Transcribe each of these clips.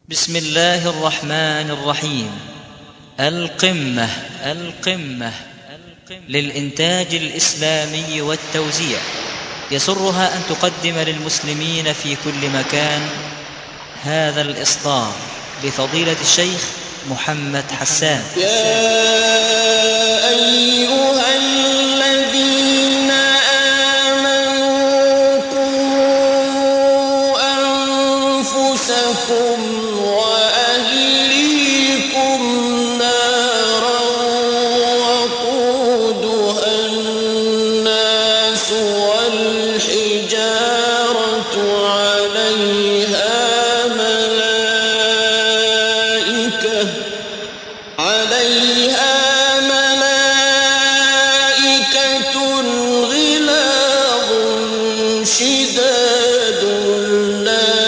بسم الله الرحمن الرحيم. القمة للإنتاج الإسلامي والتوزيع يسرها أن تقدم للمسلمين في كل مكان هذا الإصدار لفضيلة الشيخ محمد حسان. يا أيها الذين آمنوا قوا أنفسكم وأهليكم نارا وقودها الناس والحجارة عليها ملائكة غلاظ شداد لا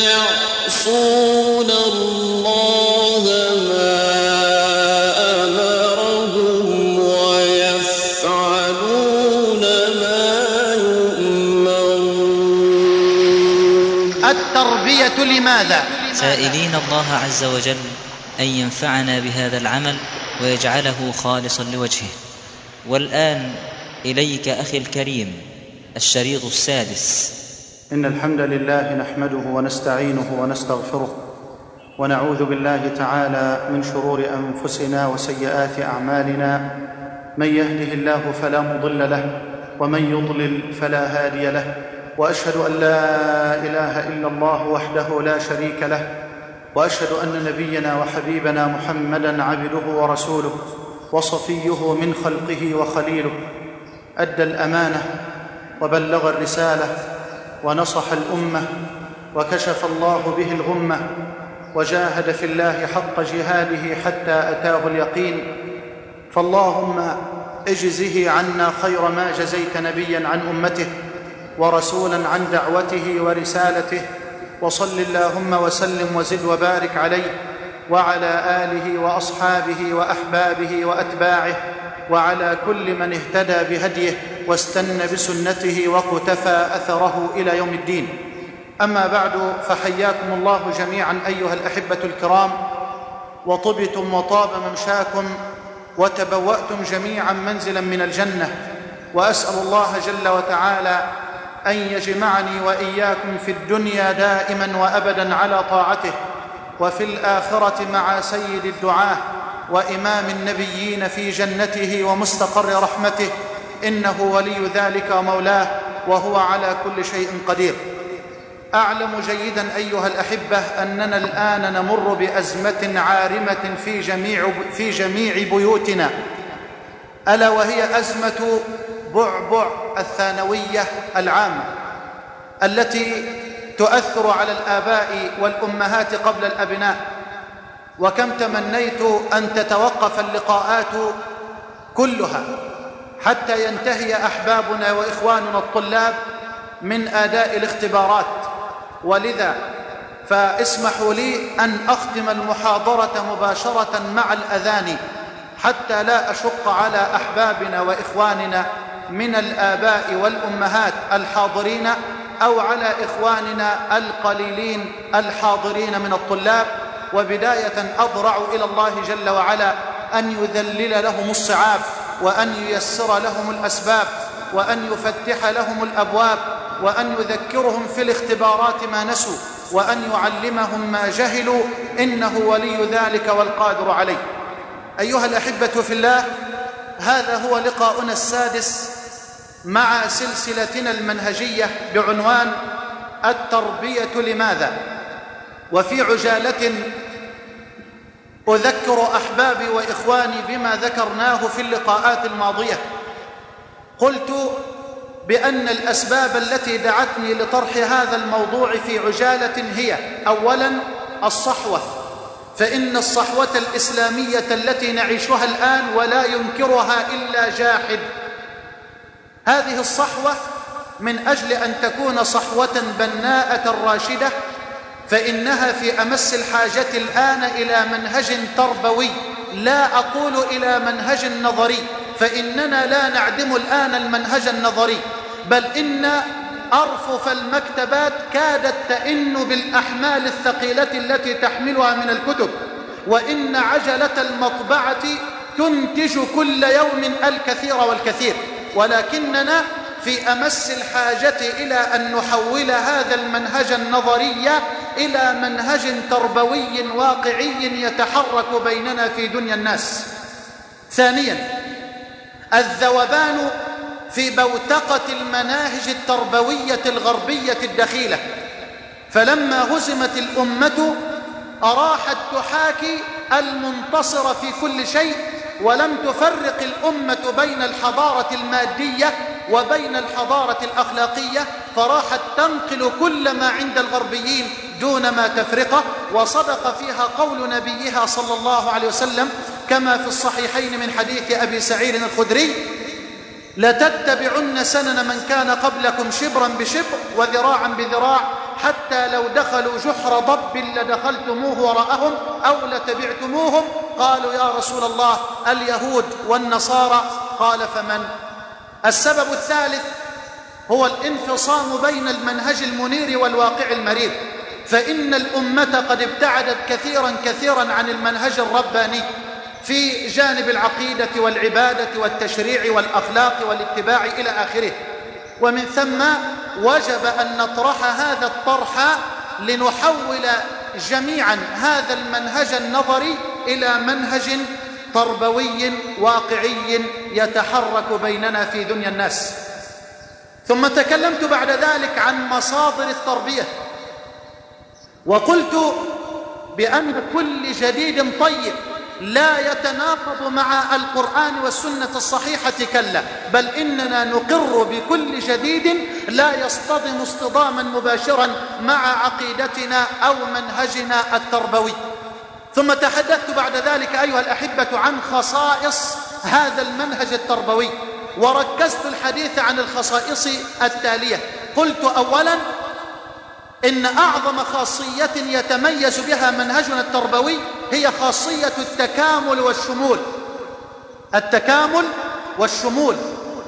يعصون الله ما أمرهم ويفعلون ما يؤمرون. التربية لماذا؟ سائلين الله عز وجل أن ينفعنا بهذا العمل ويجعله خالصا لوجهه. والآن إليك أخي الكريم الشريط السادس. إن الحمد لله نحمده ونستعينه ونستغفره ونعوذ بالله تعالى من شرور أنفسنا وسيئات أعمالنا. من يهده الله فلا مضل له ومن يضلل فلا هادي له، وأشهد أن لا إله إلا الله وحده لا شريك له، وأشهد أن نبينا وحبيبنا محمدًا عبده ورسوله وصفيه من خلقه وخليله. أدى الأمانة وبلغ الرسالة ونصح الأمة وكشف الله به الغمة، وجاهد في الله حق جهاده حتى أتاه اليقين. فاللهم اجزه عنا خير ما جزيت نبيًا عن أمته ورسولا عن دعوته ورسالته، وصل اللهم وسلم وزد وبارك عليه وعلى آله وأصحابه وأحبابه وأتباعه وعلى كل من اهتدى بهديه واستنى بسنته وقتفى أثره إلى يوم الدين. أما بعد، فحياكم الله جميعا أيها الأحبة الكرام، وطبتم وطاب ممشاكم وتبوأتم جميعا منزلا من الجنة، وأسأل الله جل وتعالى أن يجمعني وإياكم في الدنيا دائما وأبدا على طاعته، وفي الآخرة مع سيد الدعاة وإمام النبيين في جنته ومستقر رحمته، إنه ولي ذلك ومولاه وهو على كل شيء قدير. أعلم جيدا أيها الأحبة أننا الآن نمر بأزمة عارمة في جميع بيوتنا، ألا وهي أزمة بعبع الثانوية العامة التي تؤثر على الآباء والأمهات قبل الأبناء. وكم تمنيت أن تتوقف اللقاءات كلها حتى ينتهي أحبابنا وإخواننا الطلاب من أداء الاختبارات، ولذا فاسمحوا لي أن أختم المحاضرة مباشرة مع الأذان حتى لا أشق على أحبابنا وإخواننا من الآباء والأمهات الحاضرين، أو على إخواننا القليلين الحاضرين من الطلاب. وبداية أضرع إلى الله جل وعلا أن يذلل لهم الصعاب، وأن ييسر لهم الأسباب، وأن يفتح لهم الأبواب، وأن يذكرهم في الاختبارات ما نسوا، وأن يعلمهم ما جهلوا، إنه ولي ذلك والقادر عليه. أيها الأحبة في الله، هذا هو لقاؤنا السادس مع سلسلتنا المنهجية بعنوان التربية لماذا. وفي عجالة أذكر أحبابي وإخواني بما ذكرناه في اللقاءات الماضية. قلت بأن الأسباب التي دعتني لطرح هذا الموضوع في عجالة هي: أولاً الصحوة، فإن الصحوة الإسلامية التي نعيشها الآن ولا ينكرها إلا جاحد، هذه الصحوة من أجل أن تكون صحوة بناءة راشدة فإنها في أمس الحاجة الآن إلى منهج تربوي، لا أقول إلى منهج نظري، فإننا لا نعدم الآن المنهج النظري، بل إن أرفف المكتبات كادت تئن بالأحمال الثقيلة التي تحملها من الكتب، وإن عجلة المطبعة تنتج كل يوم الكثير والكثير، ولكننا في أمس الحاجة إلى أن نحول هذا المنهج النظري إلى منهج تربوي واقعي يتحرك بيننا في دنيا الناس. ثانيا، الذوبان في بوتقة المناهج التربوية الغربية الدخيلة، فلما هزمت الأمة أراحت تحاكي المنتصر في كل شيء، ولم تفرق الأمة بين الحضارة المادية وبين الحضارة الأخلاقية، فراحت تنقل كل ما عند الغربيين دون ما تفرقه. وصدق فيها قول نبيها صلى الله عليه وسلم كما في الصحيحين من حديث أبي سعيد الخدري: لتتبعن سنن من كان قبلكم شبرا بشبر وذراعا بذراع، حتى لو دخلوا جحر ضب لدخلتموه وراءهم أو لتبعتموهم. قالوا يا رسول الله اليهود والنصارى، قال فمن؟ السبب الثالث هو الانفصام بين المنهج المنير والواقع المرير، فإن الأمة قد ابتعدت كثيرا عن المنهج الرباني في جانب العقيدة والعبادة والتشريع والأخلاق والاتباع إلى آخره. ومن ثم وجب أن نطرح هذا الطرح لنحول جميعا هذا المنهج النظري إلى منهج تربوي واقعي يتحرك بيننا في دنيا الناس. ثم تكلمت بعد ذلك عن مصادر التربية، وقلت بأن كل جديد طيب لا يتناقض مع القرآن والسنة الصحيحة، كلا، بل إننا نقر بكل جديد لا يصطدم اصطداما مباشرا مع عقيدتنا أو منهجنا التربوي. ثم تحدثت بعد ذلك أيها الأحبة عن خصائص هذا المنهج التربوي، وركزت الحديث عن الخصائص التالية. قلت أولا إن أعظم خاصية يتميز بها منهجنا التربوي هي خاصية التكامل والشمول. التكامل والشمول،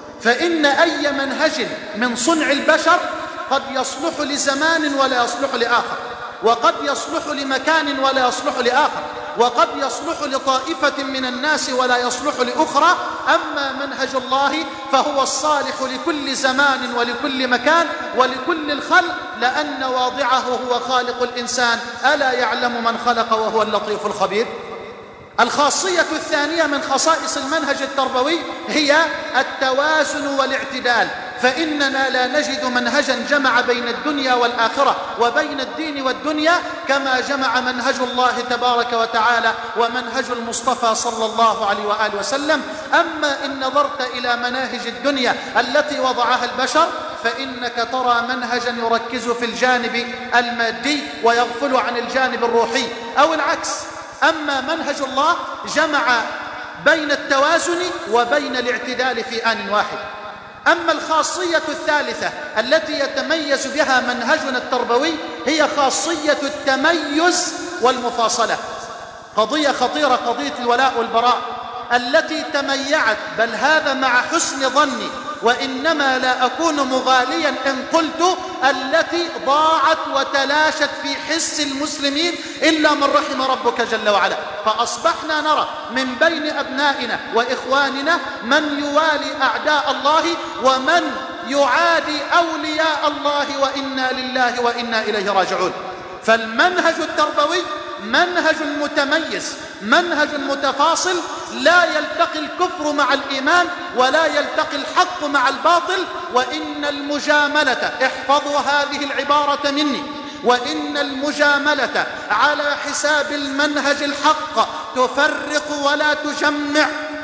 فإن أي منهج من صنع البشر قد يصلح لزمان ولا يصلح لآخر، وقد يصلح لمكان ولا يصلح لآخر، وقد يصلح لطائفة من الناس ولا يصلح لأخرى. أما منهج الله فهو الصالح لكل زمان ولكل مكان ولكل الخلق، لأن واضعه هو خالق الإنسان، ألا يعلم من خلق وهو اللطيف الخبير. الخاصية الثانية من خصائص المنهج التربوي هي التوازن والاعتدال، فإننا لا نجد منهجا جمع بين الدنيا والآخرة وبين الدين والدنيا كما جمع منهج الله تبارك وتعالى ومنهج المصطفى صلى الله عليه وآله وسلم. أما إن نظرت إلى مناهج الدنيا التي وضعها البشر فإنك ترى منهجا يركز في الجانب المادي ويغفل عن الجانب الروحي، أو العكس. أما منهج الله جمع بين التوازن وبين الاعتدال في آن واحد. أما الخاصية الثالثة التي يتميز بها منهجنا التربوي هي خاصية التميز والمفاصلة. قضية خطيرة، قضية الولاء والبراء التي تميعت، بل هذا مع حسن ظني وإنما لا أكون مغاليا إن قلت التي ضاعت وتلاشت في حس المسلمين إلا من رحم ربك جل وعلا. فأصبحنا نرى من بين أبنائنا وإخواننا من يوالي أعداء الله ومن يعادي أولياء الله، وإنا لله وإنا إليه راجعون. فالمنهج التربوي منهج متميز، منهج متفاصل، لا يلتقي الكفر مع الإيمان ولا يلتقي الحق مع الباطل. وإن المجاملة، احفظوا هذه العبارة مني، وإن المجاملة على حساب المنهج الحق تفرق ولا تجمع.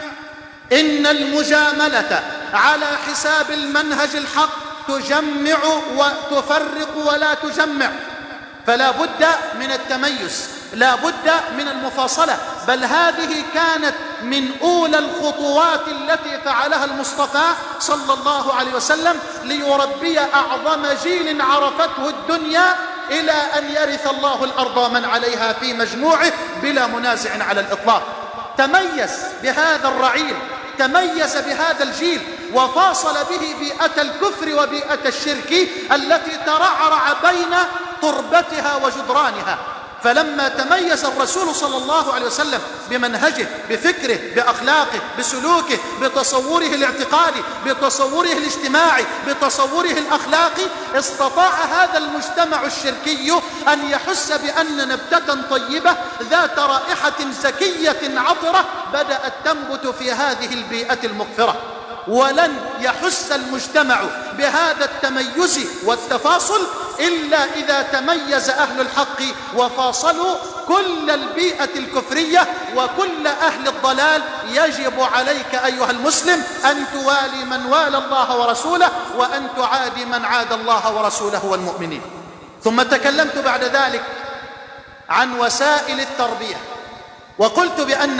إن المجاملة على حساب المنهج الحق تجمع وتفرق ولا تجمع. فلا بد من التميز، لا بد من المفاصلة، بل هذه كانت من أولى الخطوات التي فعلها المصطفى صلى الله عليه وسلم ليربي أعظم جيل عرفته الدنيا إلى أن يرث الله الأرض ومن عليها في مجموعه بلا منازع على الإطلاق. تميز بهذا الرعيل، تميز بهذا الجيل، وفاصل به بيئة الكفر وبيئة الشرك التي ترعرع بين تربتها وجدرانها. فلما تميز الرسول صلى الله عليه وسلم بمنهجه، بفكره، بأخلاقه، بسلوكه، بتصوره الاعتقادي، بتصوره الاجتماعي، بتصوره الأخلاقي، استطاع هذا المجتمع الشركي أن يحس بأن نبتة طيبة ذات رائحة زكية عطرة بدأت تنبت في هذه البيئة المقفرة. ولن يحس المجتمع بهذا التميز والتفاصل إلا إذا تميز أهل الحق وفاصلوا كل البيئة الكفرية وكل أهل الضلال. يجب عليك أيها المسلم أن توالي من والى الله ورسوله وأن تعادي من عادى الله ورسوله والمؤمنين. ثم تكلمت بعد ذلك عن وسائل التربية، وقلت بأن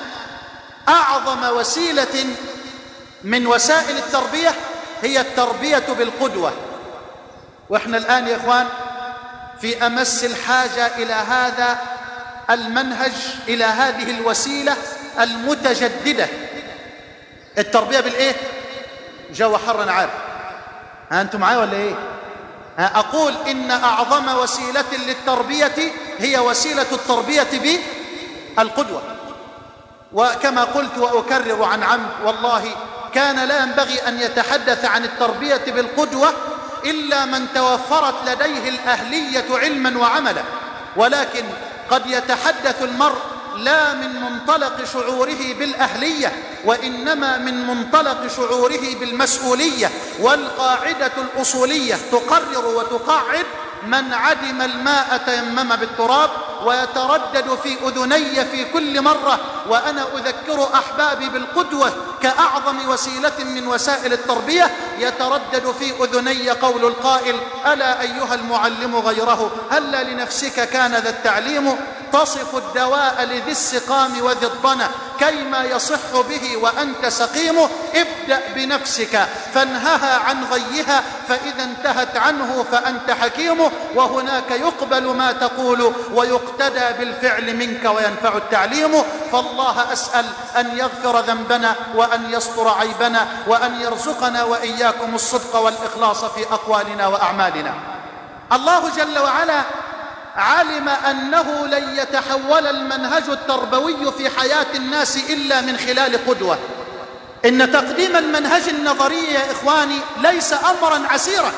أعظم وسيلة من وسائل التربية هي التربية بالقدوة. وإحنا الآن يا إخوان في أمس الحاجة إلى هذا المنهج، إلى هذه الوسيلة المتجددة. التربية بالإيه؟ جو حر أنا عارف، أنتم معايا ولا إيه؟ أقول إن أعظم وسيلة للتربية هي وسيلة التربية بالقدوة. وكما قلت وأكرر عن عمد، والله كان لا ينبغي أن يتحدث عن التربية بالقدوة إلا من توفرت لديه الأهلية علما وعملا. ولكن قد يتحدث المرء لا من منطلق شعوره بالأهلية، وإنما من منطلق شعوره بالمسؤولية. والقاعدة الأصولية تقرر وتقعد: من عدم الماء تيمم بالتراب. ويتردد في أذني في كل مرة وأنا أذكر أحبابي بالقدوة كأعظم وسيلة من وسائل التربية، يتردد في أذني قول القائل: ألا أيها المعلم غيره هلا لنفسك كان ذا التعليم، تصف الدواء لذي السقام وذي الضنا كيما يصح به وأنت سقيم. ابدأ بنفسك فانهها عن غيها، فإذا انتهت عنه فأنت حكيم. وهناك يقبل ما تقول ويقتدى بالفعل منك وينفع التعليم. فالله أسأل أن يغفر ذنبنا وأن يستر عيبنا وأن يرزقنا وإياكم الصدق والإخلاص في أقوالنا وأعمالنا. الله جل وعلا علم أنه لن يتحول المنهج التربوي في حياة الناس إلا من خلال قدوة. إن تقديم المنهج النظري يا إخواني ليس أمرا عسيرا،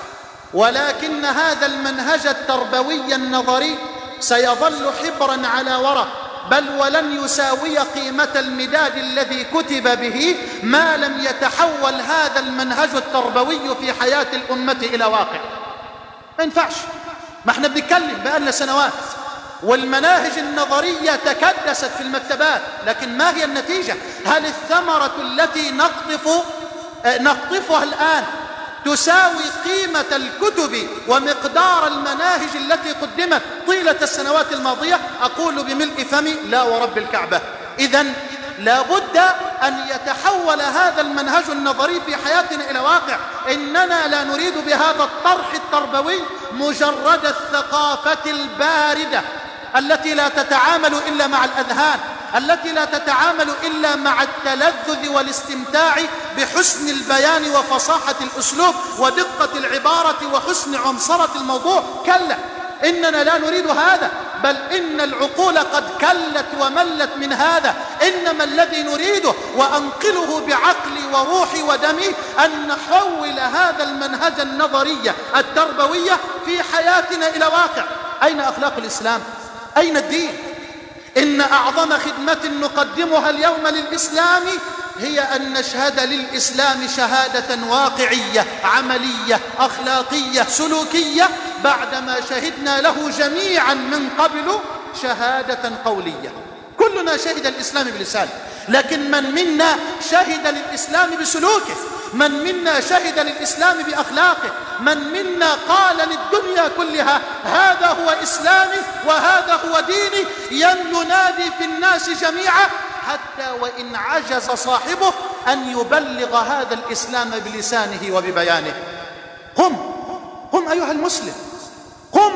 ولكن هذا المنهج التربوي النظري سيظل حبرا على ورق، بل ولن يساوي قيمة المداد الذي كتب به ما لم يتحول هذا المنهج التربوي في حياة الأمة إلى واقع. ما ينفعش، ما احنا بنتكلم بقالنا سنوات والمناهج النظرية تكدست في المكتبات، لكن ما هي النتيجة؟ هل الثمرة التي نقطفها الآن تساوي قيمة الكتب ومقدار المناهج التي قدمت طيلة السنوات الماضية؟ أقول بملء فمي: لا ورب الكعبة. إذن لا بد أن يتحول هذا المنهج النظري في حياتنا إلى واقع. إننا لا نريد بهذا الطرح التربوي مجرد الثقافة الباردة التي لا تتعامل إلا مع الأذهان، التي لا تتعامل إلا مع التلذذ والاستمتاع بحسن البيان وفصاحة الأسلوب ودقة العبارة وحسن عنصرة الموضوع. كلا، إننا لا نريد هذا، بل إن العقول قد كلت وملت من هذا. إنما الذي نريده وأنقله بعقلي وروحي ودمي أن نحول هذا المنهج النظري التربوي في حياتنا إلى واقع. أين أخلاق الإسلام؟ أين الدين؟ إن أعظم خدمة نقدمها اليوم للإسلام هي أن نشهد للإسلام شهادة واقعية عملية أخلاقية سلوكية بعدما شهدنا له جميعا من قبل شهادة قولية. كلنا شهد الإسلام بلسانه، لكن من منا شهد للإسلام بسلوكه، من منا شهد للإسلام بأخلاقه، من منا قال للدنيا كلها: هذا هو إسلامي وهذا هو ديني. ينادي في الناس جميعا حتى وإن عجز صاحبه أن يبلغ هذا الإسلام بلسانه وببيانه. قم أيها المسلم، قم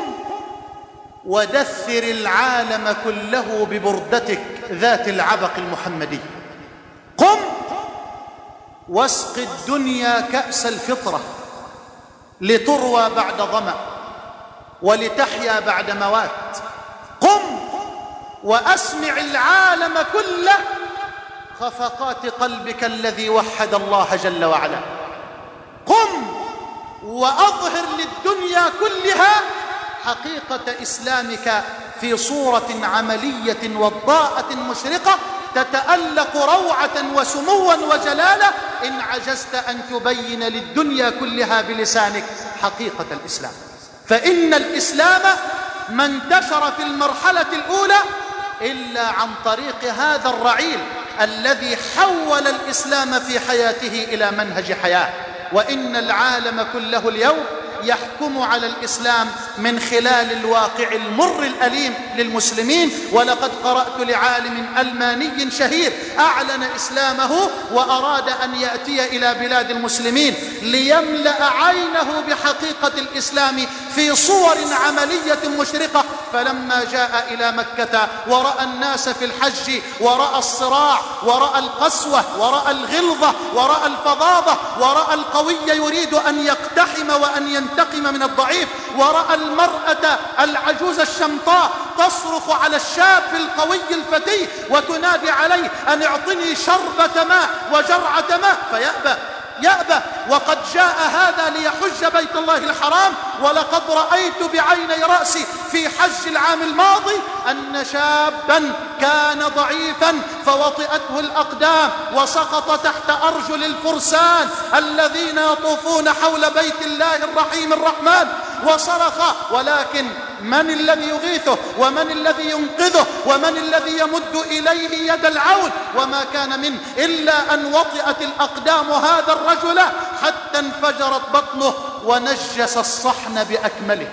ودثر العالم كله ببردتك ذات العبق المحمدي. قم واسق الدنيا كأس الفطرة لتروى بعد ظمأ ولتحيا بعد موات. قم وأسمع العالم كله خفقات قلبك الذي وحد الله جل وعلا. قم وأظهر للدنيا كلها حقيقة إسلامك في صورة عملية وضاءة مشرقة تتألق روعة وسموا وجلالة إن عجزت أن تبين للدنيا كلها بلسانك حقيقة الإسلام. فإن الإسلام ما انتشر في المرحلة الأولى إلا عن طريق هذا الرعيل الذي حول الإسلام في حياته إلى منهج حياة. وإن العالم كله اليوم يحكم على الإسلام من خلال الواقع المر الأليم للمسلمين. ولقد قرأت لعالم ألماني شهير أعلن إسلامه وأراد أن يأتي إلى بلاد المسلمين ليملأ عينه بحقيقة الإسلام في صور عملية مشرقة. فلما جاء إلى مكة ورأى الناس في الحج ورأى الصراع ورأى القسوة ورأى الغلظة ورأى الفظاظة ورأى القوي يريد أن يقتحم وأن ينتقم من الضعيف ورأى المرأة العجوز الشمطاء تصرخ على الشاب القوي الفتي وتنادي عليه أن اعطني شربة ماء وجرعة ماء يأبى. وقد جاء هذا ليحج بيت الله الحرام. ولقد رأيت بعيني رأسي في حج العام الماضي أن شابا كان ضعيفا فوطئته الأقدام وسقط تحت أرجل الفرسان الذين يطوفون حول بيت الله الرحيم الرحمن وصرخ. ولكن من الذي يغيثه ومن الذي ينقذه ومن الذي يمد إليه يد العون؟ وما كان منه إلا أن وطئت الأقدام هذا الرجل حتى انفجرت بطنه ونجس الصحن بأكمله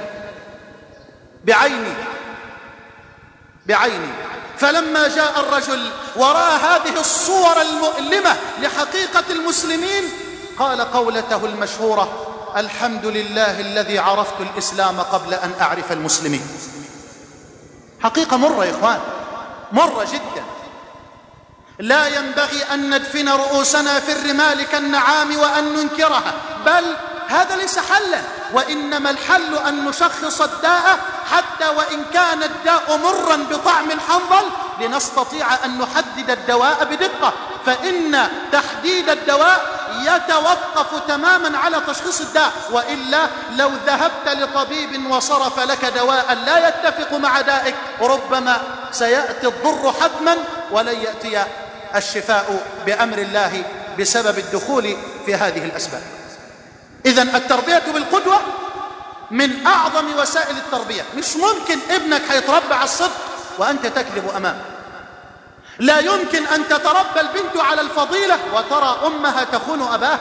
بعيني. فلما جاء الرجل ورأى هذه الصور المؤلمة لحقيقة المسلمين قال قولته المشهورة: الحمد لله الذي عرفت الإسلام قبل أن أعرف المسلمين. حقيقة مرة يا إخوان، مرة جدا. لا ينبغي أن ندفن رؤوسنا في الرمال كالنعام وأن ننكرها، بل هذا ليس حلا، وإنما الحل أن نشخص الداء حتى وإن كان الداء مرا بطعم الحنظل لنستطيع أن نحدد الدواء بدقة. فإن تحديد الدواء يتوقف تماما على تشخيص الداء، وإلا لو ذهبت لطبيب وصرف لك دواء لا يتفق مع دائك ربما سيأتي الضر حتما ولن يأتي الشفاء بأمر الله بسبب الدخول في هذه الأسباب. إذن التربية بالقدوة من أعظم وسائل التربية. مش ممكن ابنك هيتربى على الصدق وأنت تكذب أمامه. لا يمكن أن تتربى البنت على الفضيلة وترى أمها تخون أباها.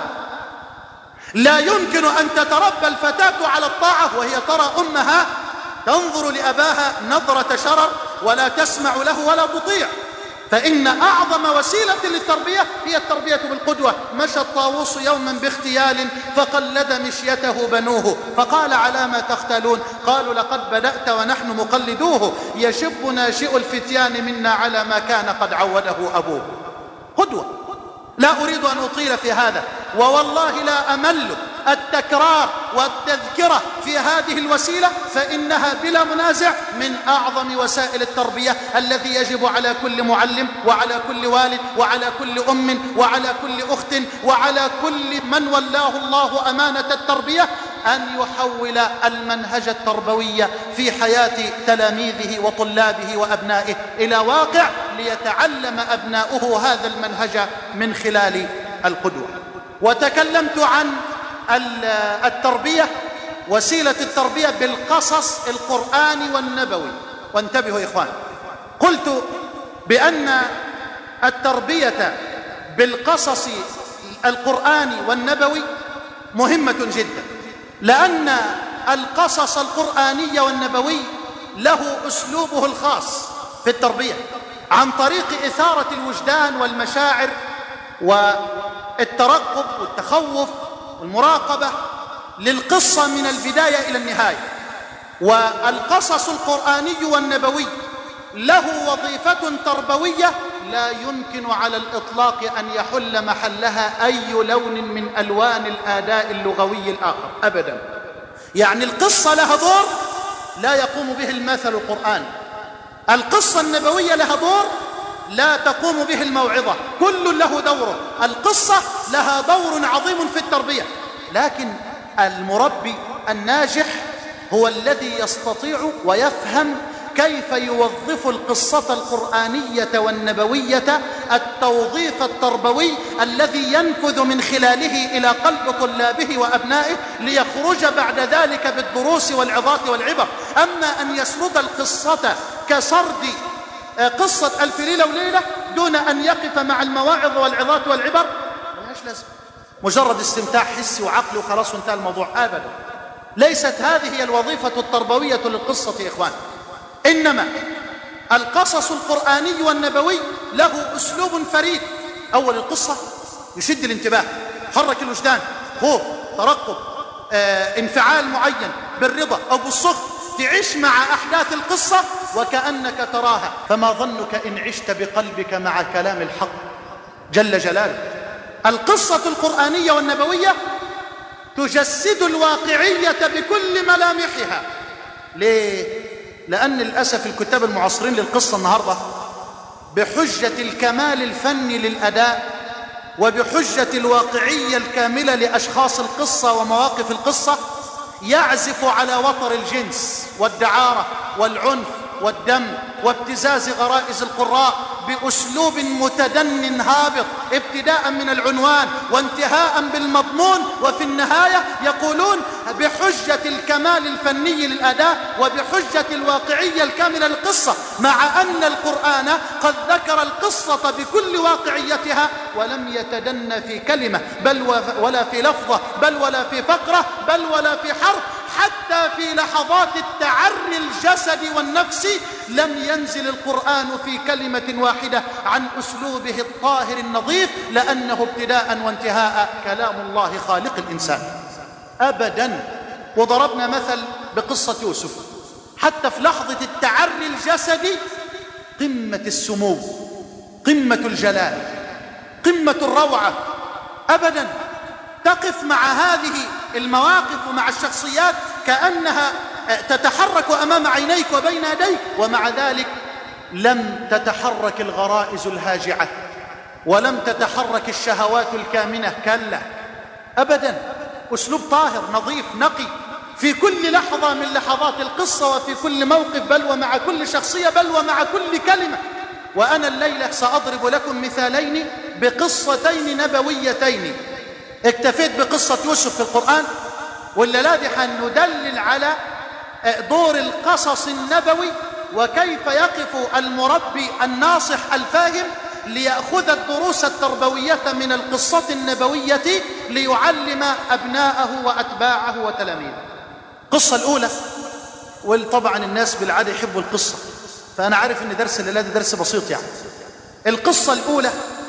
لا يمكن أن تتربى الفتاة على الطاعة وهي ترى أمها تنظر لأباها نظرة شرر ولا تسمع له ولا تطيع. فإن أعظم وسيلة للتربية هي التربية بالقدوة. مشى الطاووس يوما باختيال فقلد مشيته بنوه فقال: على ما تختالون؟ قالوا: لقد بدأت ونحن مقلدوه، يشب ناشئ الفتيان منا على ما كان قد عوده أبوه. قدوة. لا أريد أن أطيل في هذا، ووالله لا أمل التكرار والتذكرة في هذه الوسيلة، فإنها بلا منازع من أعظم وسائل التربية الذي يجب على كل معلم وعلى كل والد وعلى كل أم وعلى كل أخت وعلى كل من ولاه الله أمانة التربية أن يحول المنهج التربوي في حياة تلاميذه وطلابه وأبنائه إلى واقع ليتعلم أبناؤه هذا المنهج من خلال القدوة. وتكلمت عن التربية، وسيلة التربية بالقصص القرآني والنبوي. وانتبهوا يا إخوان، قلت بأن التربية بالقصص القرآني والنبوي مهمة جدا، لأن القصص القرآني والنبوي له أسلوبه الخاص في التربية عن طريق إثارة الوجدان والمشاعر والترقب والتخوف والمراقبة للقصة من البداية إلى النهاية. والقصص القرآني والنبوي له وظيفة تربوية لا يمكن على الإطلاق أن يحل محلها أي لون من ألوان الآداء اللغوي الآخر أبدا. يعني القصة لها دور لا يقوم به المثل القرآن، القصة النبوية لها دور لا تقوم به الموعظة، كل له دوره. القصة لها دور عظيم في التربية، لكن المربي الناجح هو الذي يستطيع ويفهم كيف يوظف القصة القرآنية والنبوية التوظيف التربوي الذي ينفذ من خلاله إلى قلب طلابه وأبنائه ليخرج بعد ذلك بالدروس والعظات والعبر. أما أن يسرد القصة كسرد قصة ألف ليلة وليلة دون أن يقف مع المواعظ والعظات والعبر ملهاش لازمة، مجرد استمتاع حسي وعقلي وخلاص وانتهى الموضوع. أبدا، ليست هذه هي الوظيفة التربوية للقصة يا إخوان. إنما القصص القرآني والنبوي له أسلوب فريد. أول القصة يشد الانتباه، حرك الوجدان، خوف، ترقب، انفعال معين بالرضا أو بالسخط، تعيش مع أحداث القصة وكأنك تراها. فما ظنك إن عشت بقلبك مع كلام الحق جل جلاله. القصة القرآنية والنبوية تجسد الواقعية بكل ملامحها. ليه؟ لأن للأسف الكتاب المعاصرين للقصة النهاردة بحجة الكمال الفني للأداء وبحجة الواقعية الكاملة لأشخاص القصة ومواقف القصة يعزف على وتر الجنس والدعارة والعنف والدم وابتزاز غرائز القراء بأسلوب متدن هابط، ابتداء من العنوان وانتهاء بالمضمون، وفي النهاية يقولون بحجة الكمال الفني للأداء وبحجة الواقعية الكاملة للقصة، مع أن القرآن قد ذكر القصة بكل واقعيتها ولم يتدن في كلمة بل ولا في لفظة بل ولا في فقرة بل ولا في حرف. حتى في لحظات التعري الجسد والنفس لم ينزل القرآن في كلمة واحدة عن أسلوبه الطاهر النظيف، لأنه ابتداء وانتهاء كلام الله خالق الإنسان. أبدا. وضربنا مثل بقصة يوسف، حتى في لحظة التعري الجسدي قمة السمو، قمة الجلال، قمة الروعة. أبدا. تقف مع هذه المواقف ومع الشخصيات كأنها تتحرك أمام عينيك وبين يديك، ومع ذلك لم تتحرك الغرائز الهاجعة ولم تتحرك الشهوات الكامنة، كلا أبدا. أسلوب طاهر نظيف نقي في كل لحظة من لحظات القصة وفي كل موقف، بل ومع كل شخصية، بل ومع كل كلمة. وأنا الليلة سأضرب لكم مثالين بقصتين نبويتين. اكتفيت بقصة يوسف في القرآن، والليلة دي حندلل على دور القصص النبوي وكيف يقف المربي الناصح الفاهم ليأخذ الدروس التربوية من القصة النبوية ليعلم أبناءه وأتباعه وتلاميذه. القصة الأولى، وطبعا الناس بالعادة يحبوا القصة، فأنا عارف أن درس الليلة ده درس بسيط يعني. القصة الأولى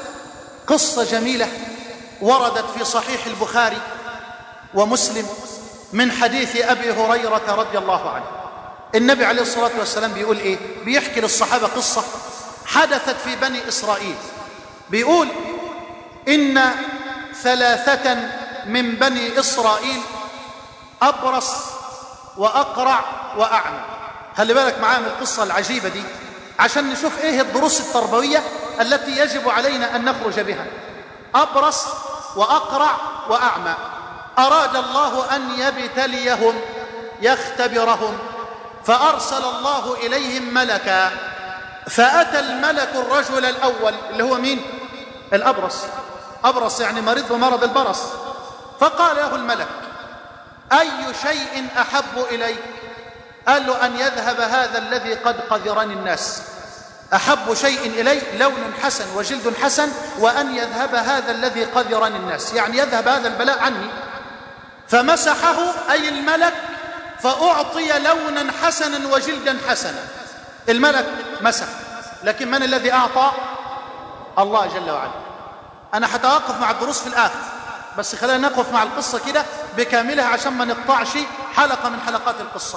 قصة جميلة وردت في صحيح البخاري ومسلم من حديث أبي هريرة رضي الله عنه. النبي عليه الصلاة والسلام بيقول إيه؟ بيحكي للصحابة قصة حدثت في بني إسرائيل. بيقول إن 3 من بني إسرائيل أبرص وأقرع وأعمى. خلي بالك معايا من القصة العجيبة دي عشان نشوف إيه الدروس التربوية التي يجب علينا أن نخرج بها. أبرص وأقرع وأعمى، أراد الله أن يبتليهم يختبرهم، فأرسل الله إليهم ملكا. فأتى الملك الرجل الأول اللي هو مين؟ الأبرص. أبرص يعني مريض بمرض البرص. فقال له الملك: أي شيء أحب إليك؟ قال له: أن يذهب هذا الذي قد قذرني الناس. أحب شيء إلي لون حسن وجلد حسن، وأن يذهب هذا الذي قذرني الناس، يعني يذهب هذا البلاء عني. فمسحه أي الملك، فأعطي لونا حسنا وجلدا حسنا. الملك مسح، لكن من الذي أعطى؟ الله جل وعلا. أنا هتوقف مع الدروس في الآخر، بس خلينا نقف مع القصة كده بكاملها عشان ما نقطعش حلقة من حلقات القصة.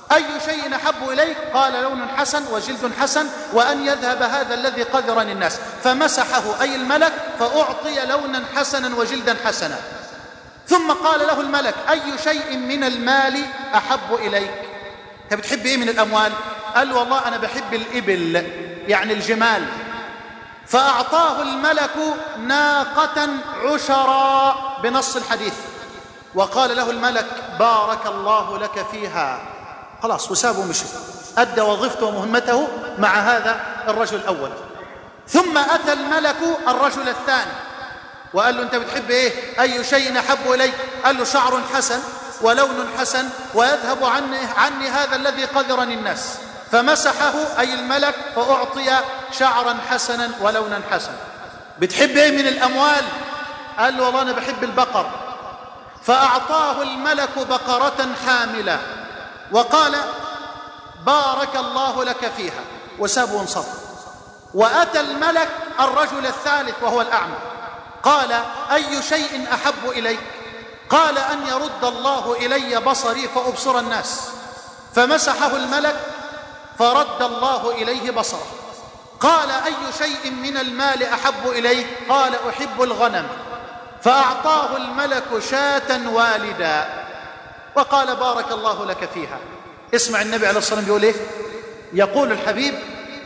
أي شيء أحب إليك؟ قال لون حسن وجلد حسن وأن يذهب هذا الذي قذرني الناس. فمسحه أي الملك فأعطي لونا حسنا وجلدا حسنا. ثم قال له الملك: أي شيء من المال أحب إليك؟ أنت بتحب إيه من الأموال؟ قال له: والله أنا بحب الإبل، يعني الجمال. فأعطاه الملك ناقة عشرا بنص الحديث، وقال له الملك: بارك الله لك فيها. خلاص، وسابه ومشي، أدى وظيفته ومهمته مع هذا الرجل الأول. ثم أتى الملك الرجل الثاني وقال له: أنت بتحب إيه؟ أي شيء أحب إليك؟ قال له: شعر حسن ولون حسن ويذهب عني هذا الذي قذرني الناس. فمسحه أي الملك فأعطي شعرا حسنا ولونا حسنا. بتحب إيه من الأموال؟ قال له: والله أنا بحب البقر. فأعطاه الملك بقرة حاملة وقال: بارك الله لك فيها، وسابه وانصرف. وأتى الملك الرجل الثالث وهو الأعمى، قال: أي شيء أحب إليك؟ قال: أن يرد الله إلي بصري فأبصر الناس. فمسحه الملك فرد الله إليه بصره. قال: أي شيء من المال أحب إليك؟ قال: أحب الغنم. فأعطاه الملك شاة والدا وقال: بارك الله لك فيها. اسمع النبي عليه الصلاة والسلام بيقول إيه؟ يقول الحبيب: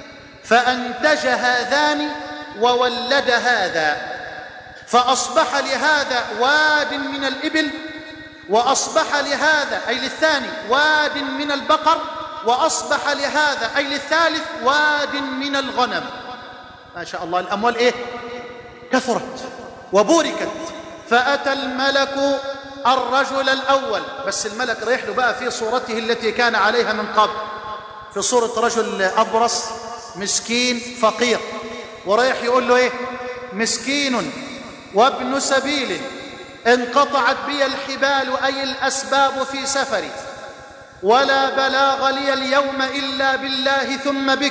فأنتج هذان وولد هذا، فأصبح لهذا واد من الإبل، وأصبح لهذا أي للثاني واد من البقر، وأصبح لهذا أي للثالث واد من الغنم. ما شاء الله، الأموال إيه؟ كثرت وبوركت. فأتى الملك الرجل الأول، بس الملك ريح له بقى في صورته التي كان عليها من قبل، في صورة رجل أبرص مسكين فقير، وريح يقول له إيه؟ مسكين وابن سبيل انقطعت بي الحبال أي الأسباب في سفري، ولا بلاغ لي اليوم إلا بالله ثم بك،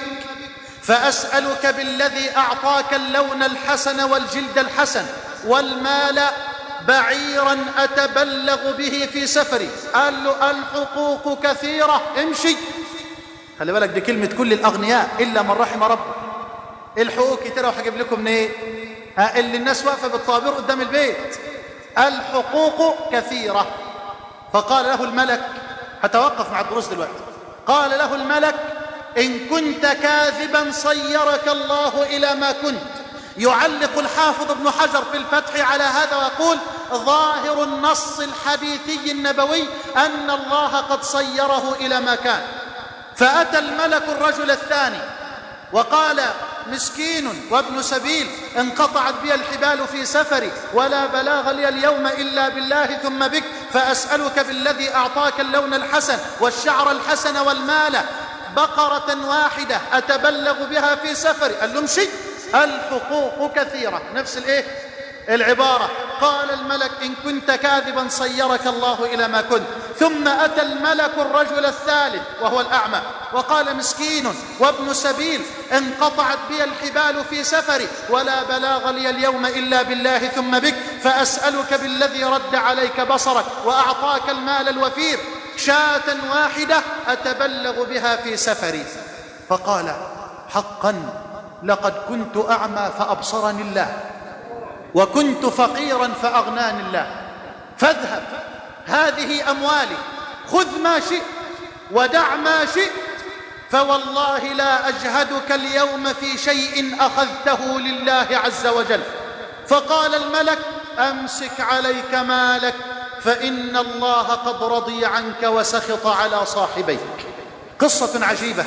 فأسألك بالذي أعطاك اللون الحسن والجلد الحسن والمال بعيرا أتبلغ به في سفري. قال له: الحقوق كثيرة، امشي. خلي بالك، دي كلمة كل الأغنياء إلا من رحم ربه. الحقوق كثيرة، وهجيب لكم منين؟ اللي الناس واقفة بالطابور قدام البيت. الحقوق كثيرة. فقال له الملك، هتوقف مع الدروس دلوقتي، قال له الملك: إن كنت كاذبا صيرك الله إلى ما كنت. يعلق الحافظ ابن حجر في الفتح على هذا ويقول: ظاهر النص الحديثي النبوي أن الله قد صيره إلى ما كان. فأتى الملك الرجل الثاني وقال: مسكين وابن سبيل انقطعت بي الحبال في سفري، ولا بلاغ لي اليوم إلا بالله ثم بك، فأسألك بالذي أعطاك اللون الحسن والشعر الحسن والمال بقرة واحدة أتبلغ بها في سفري. قال له: امشي. الحقوق كثيرة، نفس العبارة. قال الملك: إن كنت كاذبا صيرك الله إلى ما كنت. ثم أتى الملك الرجل الثالث وهو الأعمى وقال: مسكين وابن سبيل انقطعت بي الحبال في سفري، ولا بلاغ لي اليوم إلا بالله ثم بك، فأسألك بالذي رد عليك بصرك وأعطاك المال الوفير شاة واحدة أتبلغ بها في سفري. فقال: حقا لقد كنت أعمى فأبصرني الله، وكنت فقيرا فأغناني الله، فاذهب، هذه أموالي، خذ ما شئت ودع ما شئت، فوالله لا أجهدك اليوم في شيء أخذته لله عز وجل. فقال الملك: أمسك عليك مالك، فإن الله قد رضي عنك وسخط على صاحبيك. قصة عجيبة،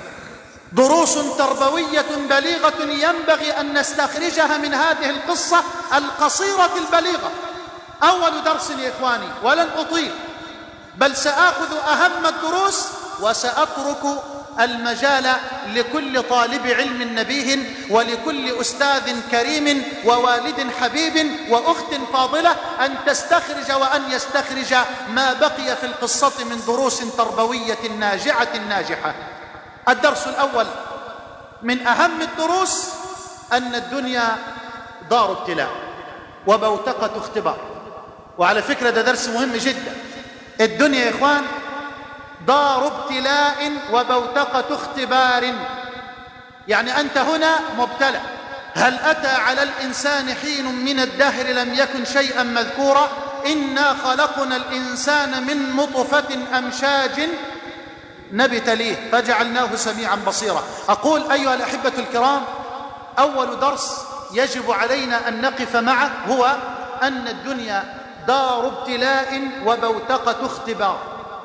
دروس تربوية بليغة ينبغي أن نستخرجها من هذه القصة القصيرة البليغة. أول درس يا إخواني، ولن أطيل، بل سآخذ أهم الدروس وسأترك المجال لكل طالب علم نبيه ولكل أستاذ كريم ووالد حبيب وأخت فاضلة أن تستخرج وأن يستخرج ما بقي في القصة من دروس تربوية ناجعة ناجحة. الدرس الأول من أهم الدروس أن الدنيا دار ابتلاء وبوتقة اختبار. وعلى فكرة ده درس مهم جدا. الدنيا يا إخوان دار ابتلاء وبوتقة اختبار. يعني أنت هنا مبتلى. هل أتى على الإنسان حين من الدهر لم يكن شيئا مذكورا؟ إنا خلقنا الإنسان من نطفة أمشاج نبتليه فجعلناه سميعا بصيرا. أقول أيها الأحبة الكرام، أول درس يجب علينا أن نقف معه هو أن الدنيا دار ابتلاء وبوتقة اختبار.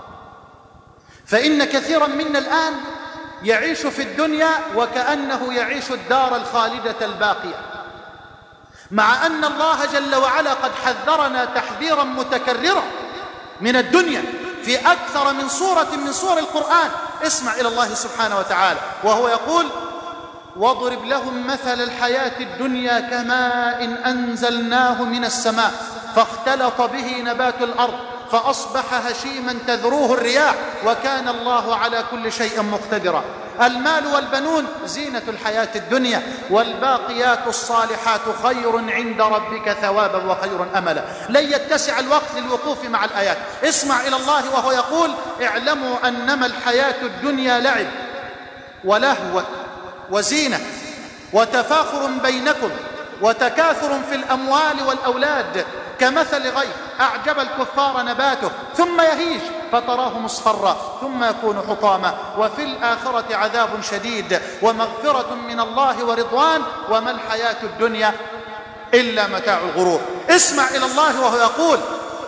فإن كثيرا منا الآن يعيش في الدنيا وكأنه يعيش الدار الخالدة الباقية، مع أن الله جل وعلا قد حذرنا تحذيرا متكررا من الدنيا في أكثر من سورة من سور القرآن. اسمع إلى الله سبحانه وتعالى وهو يقول: واضرب لهم مثل الحياة الدنيا كماء أنزلناه من السماء فاختلط به نبات الأرض فأصبح هشيما تذروه الرياح وكان الله على كل شيء مقتدرا. المال والبنون زينة الحياة الدنيا والباقيات الصالحات خير عند ربك ثوابا وخير أملا. لن يتسع الوقت للوقوف مع الآيات. اسمع إلى الله وهو يقول: اعلموا أنما الحياة الدنيا لعب ولهو وزينة وتفاخر بينكم وتكاثر في الأموال والأولاد كمثل غيث أعجب الكفار نباته ثم يهيج فتراه مصفرا ثم يكون حطاما وفي الآخرة عذاب شديد ومغفرة من الله ورضوان وما الحياة الدنيا إلا متاع الغرور. اسمع إلى الله وهو يقول: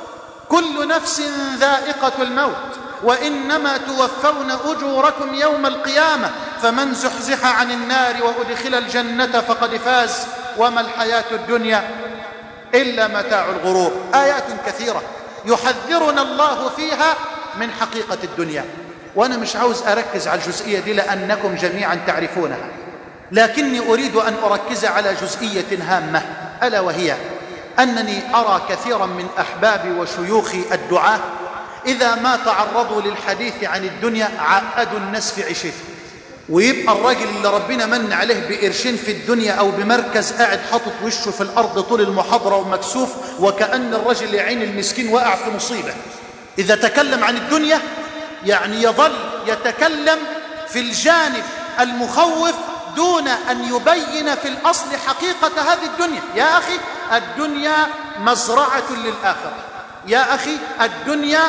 كل نفس ذائقة الموت وإنما توفون أجوركم يوم القيامة فمن زحزح عن النار وأدخل الجنة فقد فاز وما الحياة الدنيا إلا متاع الغرور. آيات كثيرة يحذرنا الله فيها من حقيقة الدنيا، وأنا مش عاوز أركز على الجزئية دي لأنكم جميعا تعرفونها، لكني أريد أن أركز على جزئية هامة، ألا وهي أنني أرى كثيرا من أحبابي وشيوخي الدعاة إذا ما تعرضوا للحديث عن الدنيا عقدوا الناس في عيشته، ويبقى الراجل اللي ربنا من عليه بقرشين في الدنيا أو بمركز قاعد حاطط وشه في الأرض طول المحاضرة ومكسوف وكأن الرجل يعين المسكين وقع في مصيبة. إذا تكلم عن الدنيا يعني يظل يتكلم في الجانب المخوف دون أن يبين في الأصل حقيقة هذه الدنيا. يا أخي الدنيا مزرعة للآخرة، يا أخي الدنيا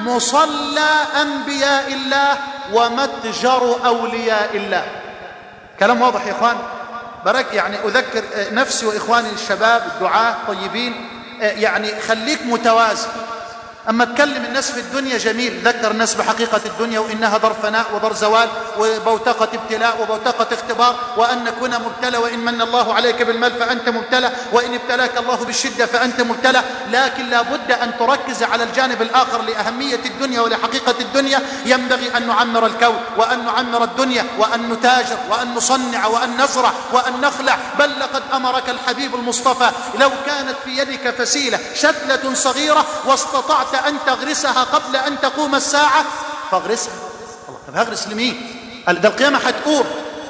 مصلى أنبياء الله ومتجر أولياء الله. كلام واضح يا إخوان؟ يعني أذكر نفسي وإخواني الشباب الدعاة الطيبين، يعني خليك متوازن. أما تكلم الناس في الدنيا جميل، ذكر الناس بحقيقة الدنيا وإنها دار فناء ودار زوال وبوتقة ابتلاء وبوتقة اختبار، وأن كنا مبتلى وإن من الله عليك بالمال فأنت مبتلى وإن ابتلاك الله بالشدة فأنت مبتلى. لكن لا بد أن تركز على الجانب الآخر لأهمية الدنيا ولحقيقة الدنيا. ينبغي أن نعمر الكون وأن نعمر الدنيا وأن نتاجر وأن نصنع وأن نزرع وأن نخلع. بل لقد أمرك الحبيب المصطفى لو كانت في يدك فسيلة شتلة صغيرة واستطعت أن تغرسها قبل أن تقوم الساعة فاغرسها. الله، طب هغرس لمين؟ ده القيامة هتقوم.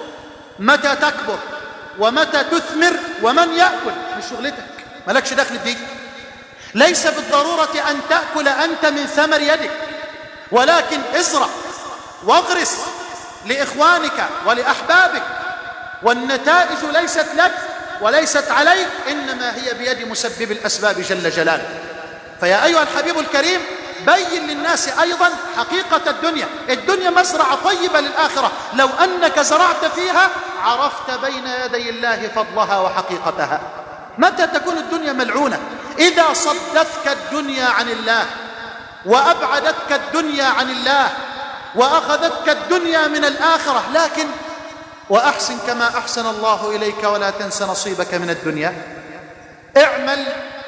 متى تكبر ومتى تثمر ومن يأكل مش شغلتك، مالكش دخل دي. ليس بالضرورة أن تأكل أنت من ثمر يدك، ولكن ازرع واغرس لإخوانك ولأحبابك، والنتائج ليست لك وليست عليك، إنما هي بيد مسبب الأسباب جل جلاله. فيا أيها الحبيب الكريم بين للناس أيضا حقيقة الدنيا. الدنيا مزرعة طيبة للآخرة، لو أنك زرعت فيها عرفت بين يدي الله فضلها وحقيقتها. متى تكون الدنيا ملعونة؟ إذا صدتك الدنيا عن الله وأبعدتك الدنيا عن الله وأخذتك الدنيا من الآخرة. لكن وأحسن كما أحسن الله إليك ولا تنس نصيبك من الدنيا. اعمل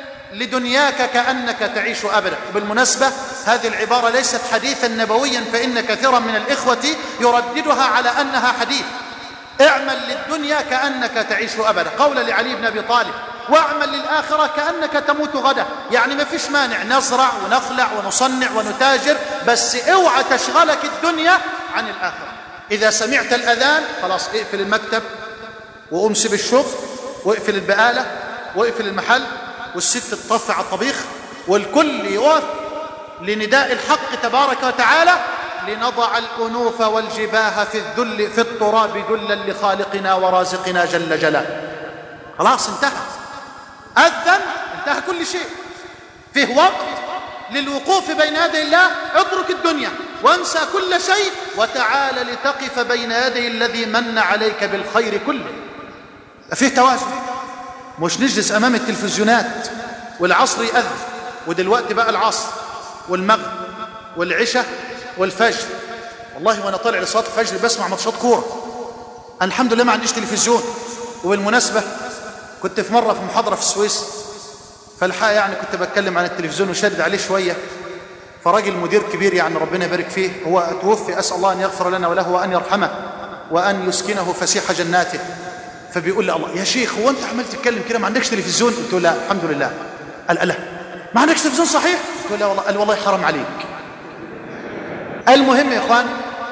لدنياك كأنك تعيش أبدا. بالمناسبة هذه العبارة ليست حديثا نبويا، فإن كثيرا من الإخوة يرددها على أنها حديث. اعمل للدنيا كأنك تعيش أبدا، قولا لعلي بن أبي طالب، واعمل للآخرة كأنك تموت غدا. يعني ما فيش مانع نزرع ونخلع ونصنع ونتاجر، بس اوعى تشغلك الدنيا عن الآخرة. إذا سمعت الأذان خلاص اقفل المكتب وأمسي بالشغل واقفل البقالة واقفل المحل والست تطفي على الطبيخ والكل يقف لنداء الحق تبارك وتعالى لنضع الأنوف والجباه في الذل في التراب ذلا لخالقنا ورازقنا جل جلاله. خلاص انتهى، أذن، انتهى كل شيء. فيه وقت للوقوف بين يدي الله. اترك الدنيا وانسى كل شيء وتعال لتقف بين يدي الذي من عليك بالخير كله. فيه توازن، مش نجلس أمام التلفزيونات والعصر يأذن، ودلوقتي بقى العصر والمغرب والعشاء والفجر. والله وانا طالع لصلاه الفجر بسمع ماتشات كوره. انا الحمد لله ما عنديش تلفزيون. وبالمناسبه كنت في مره في محاضره في السويس، فالحقيقه يعني كنت بتكلم عن التلفزيون وشدد عليه شويه، فراجل مدير كبير يعني ربنا يبارك فيه، هو توفي، اسال الله ان يغفر لنا وله وان يرحمه وان يسكنه فسيح جناته. فبيقول لي الله يا شيخ هو انت عمال تتكلم كده ما عندكش تلفزيون؟ قلت له لا الحمد لله. قال لا ما عندكش تلفزيون صحيح؟ قلت له لا والله. قال والله حرام عليك. المهم يا اخوان،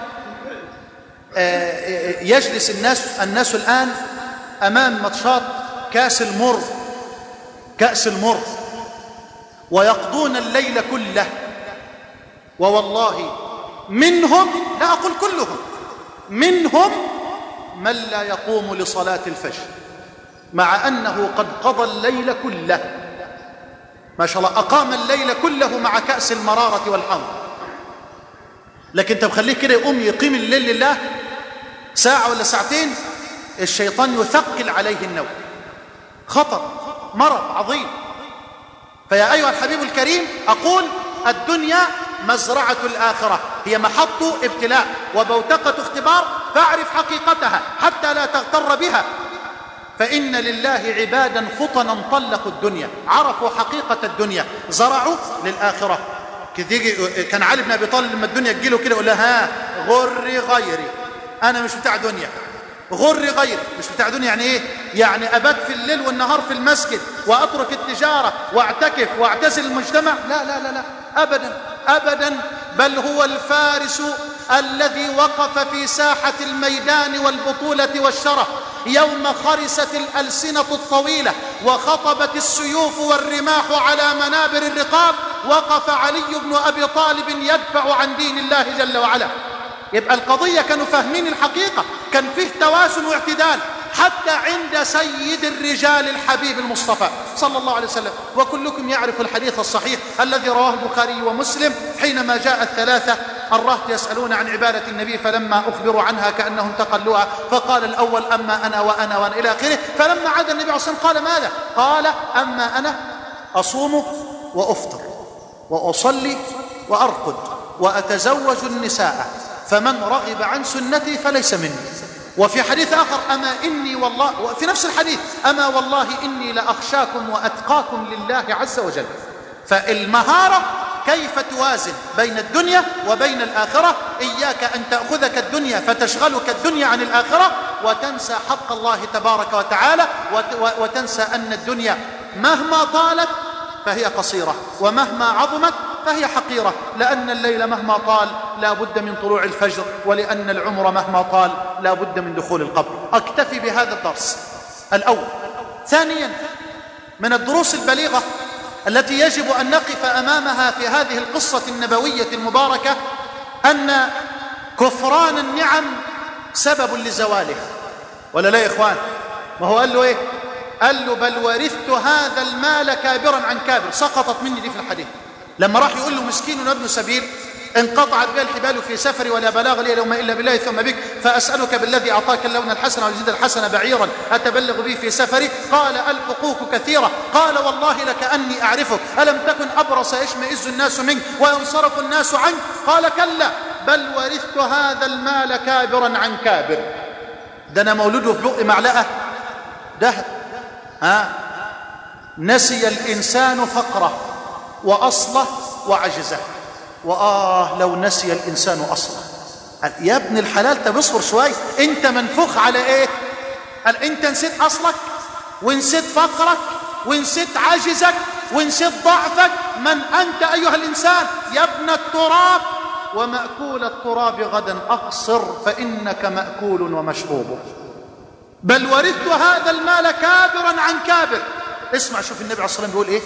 يجلس الناس الآن أمام ماتشات كأس المر ويقضون الليل كله، ووالله منهم، لا أقول كلهم، منهم من لا يقوم لصلاة الفجر مع أنه قد قضى الليل كله، ما شاء الله أقام الليل كله مع كأس المرارة والحمر. لكن انت مخليه كده يقيم الليل لله ساعة ولا ساعتين، الشيطان يثقل عليه النوم. خطر، مرض عظيم. فيا أيها الحبيب الكريم أقول الدنيا مزرعة الآخرة، هي محط ابتلاء وبوتقة اختبار، فاعرف حقيقتها حتى لا تغتر بها. فإن لله عبادا فطنا طلقوا الدنيا، عرفوا حقيقة الدنيا، زرعوا للآخرة. كان علي بن أبي طالب لما الدنيا تجيله كده يقول لها ها غري غيري، أنا مش بتاع دنيا. غري غيري مش بتاع دنيا يعني إيه؟ يعني أبات في الليل والنهار في المسجد وأترك التجارة واعتكف واعتزل المجتمع؟ لا لا لا لا أبدا أبدا، بل هو الفارس الذي وقف في ساحة الميدان والبطولة والشرف يوم خرست الألسنة الطويلة وخطبت السيوف والرماح على منابر الرقاب، وقف علي بن أبي طالب يدفع عن دين الله جل وعلا. يبقى القضية كانوا فاهمين الحقيقة، كان فيه توازن واعتدال حتى عند سيد الرجال الحبيب المصطفى صلى الله عليه وسلم. وكلكم يعرف الحديث الصحيح الذي رواه البخاري ومسلم، حينما جاء الثلاثة الرهط يسألون عن عبادة النبي فلما أخبروا عنها كأنهم تقلوها، فقال الأول أما أنا وأنا وأنا إلى آخره. فلما عاد النبي عليه الصلاة والسلام قال ماذا؟ قال أما أنا أصوم وأفطر وأصلي وأرقد وأتزوج النساء، فمن رغب عن سنتي فليس مني. وفي حديث آخر أما إني والله، في نفس الحديث أما والله إني لأخشاكم وأتقاكم لله عز وجل. فالمهارة كيف توازن بين الدنيا وبين الآخرة. إياك أن تأخذك الدنيا فتشغلك الدنيا عن الآخرة وتنسى حق الله تبارك وتعالى، وتنسى أن الدنيا مهما طالت فهي قصيرة ومهما عظمت فهي حقيرة، لأن الليل مهما طال لا بد من طلوع الفجر، ولأن العمر مهما طال لا بد من دخول القبر. أكتفي بهذا الدرس الأول. ثانيا، من الدروس البليغة التي يجب أن نقف أمامها في هذه القصة النبوية المباركة أن كفران النعم سبب لزوالها. ولا لا يا إخوان؟ ما هو قال له إيه؟ قال له بل ورثت هذا المال كابرا عن كابر. سقطت مني دي في الحديث لما راح يقول له مسكين وابن سبيل انقطعت بها الحبال في سفري ولا بلاغ لي اليوم إلا بالله ثم بك، فأسألك بالذي أعطاك اللون الحسن والجد الحسن بعيرا أتبلغ به في سفري. قال الحقوق كثيرة. قال والله لكأني أعرفك، ألم تكن أبرص يشمئز الناس منك وينصرف الناس عنك؟ قال كلا بل ورثت هذا المال كابرا عن كابر. ده أنا مولوده في بق معلقة دهب. نسي الإنسان فقره وأصله وعجزه. لو نسي الإنسان أصله. يا ابن الحلال تبصر شوي، انت منفوخ على ايه؟ انت نسيت أصلك ونسيت فقرك ونسيت عجزك ونسيت ضعفك. من أنت أيها الإنسان؟ يا ابن التراب، ومأكول التراب غدا أقصر فإنك مأكول ومشروب. بل ورثت هذا المال كابرا عن كابر. اسمع، شوف النبي عليه الصلاة والسلام بيقول ايه؟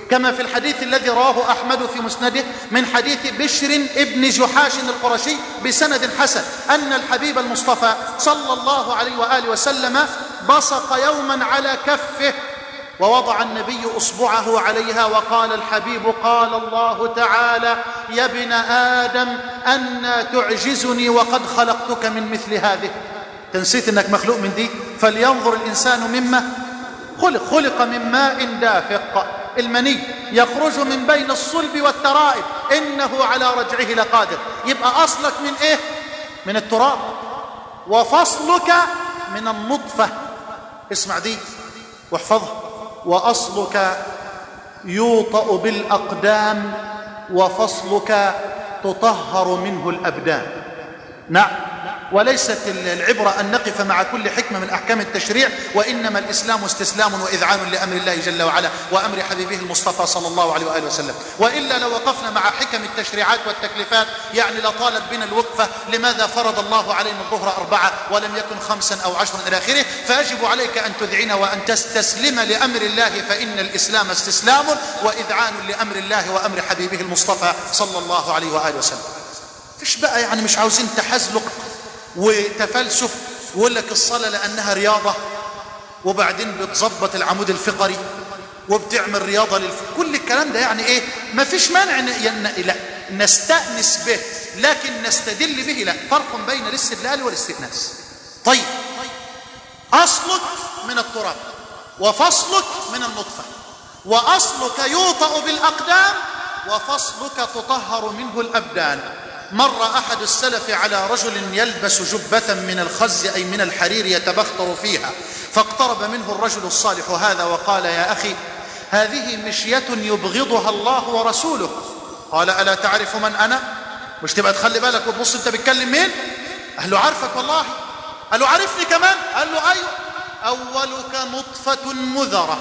كما في الحديث الذي رواه أحمد في مسنده من حديث بشر ابن جحاش القرشي بسند حسن أن الحبيب المصطفى صلى الله عليه وآله وسلم بصق يوما على كفه، ووضع النبي أصبعه عليها وقال الحبيب: قال الله تعالى: يا ابن آدم أنى تعجزني وقد خلقتك من مثل هذه. تنسيت أنك مخلوق من دي؟ فلينظر الإنسان مما خلق من ماء دافق، المني يخرج من بين الصلب والترائب، إنه على رجعه لقادر. يبقى أصلك من إيه؟ من التراب، وفصلك من النطفة. اسمع دي واحفظها: وأصلك يوطأ بالأقدام وفصلك تطهر منه الأبدان. نعم، وليست العبرة أن نقف مع كل حكمة من أحكام التشريع، وإنما الإسلام استسلام وإذعان لأمر الله جل وعلا وأمر حبيبه المصطفى صلى الله عليه وآله وسلم. وإلا لو وقفنا مع حكم التشريعات والتكليفات يعني لطالت بنا الوقفة. لماذا فرض الله علينا الظهر 4 ولم يكن 5 أو 10 إلى آخره؟ فيجب عليك أن تذعن وأن تستسلم لأمر الله، فإن الإسلام استسلام وإذعان لأمر الله وأمر حبيبه المصطفى صلى الله عليه وآله وسلم. فيش بقى يعني مش عاوزين تحزلق وتفلسف ويقول لك الصلاة لأنها رياضة، وبعدين بتظبط العمود الفقري وبتعمل رياضة كل الكلام ده يعني إيه؟ ما فيش مانع لا نستأنس به، لكن نستدل به لا. فرق بين الاستدلال والاستئناس. طيب، أصلك من التراب وفصلك من النطفة، وأصلك يوطأ بالأقدام وفصلك تطهر منه الأبدان. مر أحد السلف على رجل يلبس جبة من الخز أي من الحرير يتبختر فيها، فاقترب منه الرجل الصالح هذا وقال: يا أخي، هذه مشية يبغضها الله ورسوله. قال: ألا تعرف من أنا؟ مش تبقى تخلي بالك وتبص أنت بتكلم مين؟ قال له: عارفك والله. قال له: عارفني كمان؟ قال له: أيوه. أولك نطفة مذرة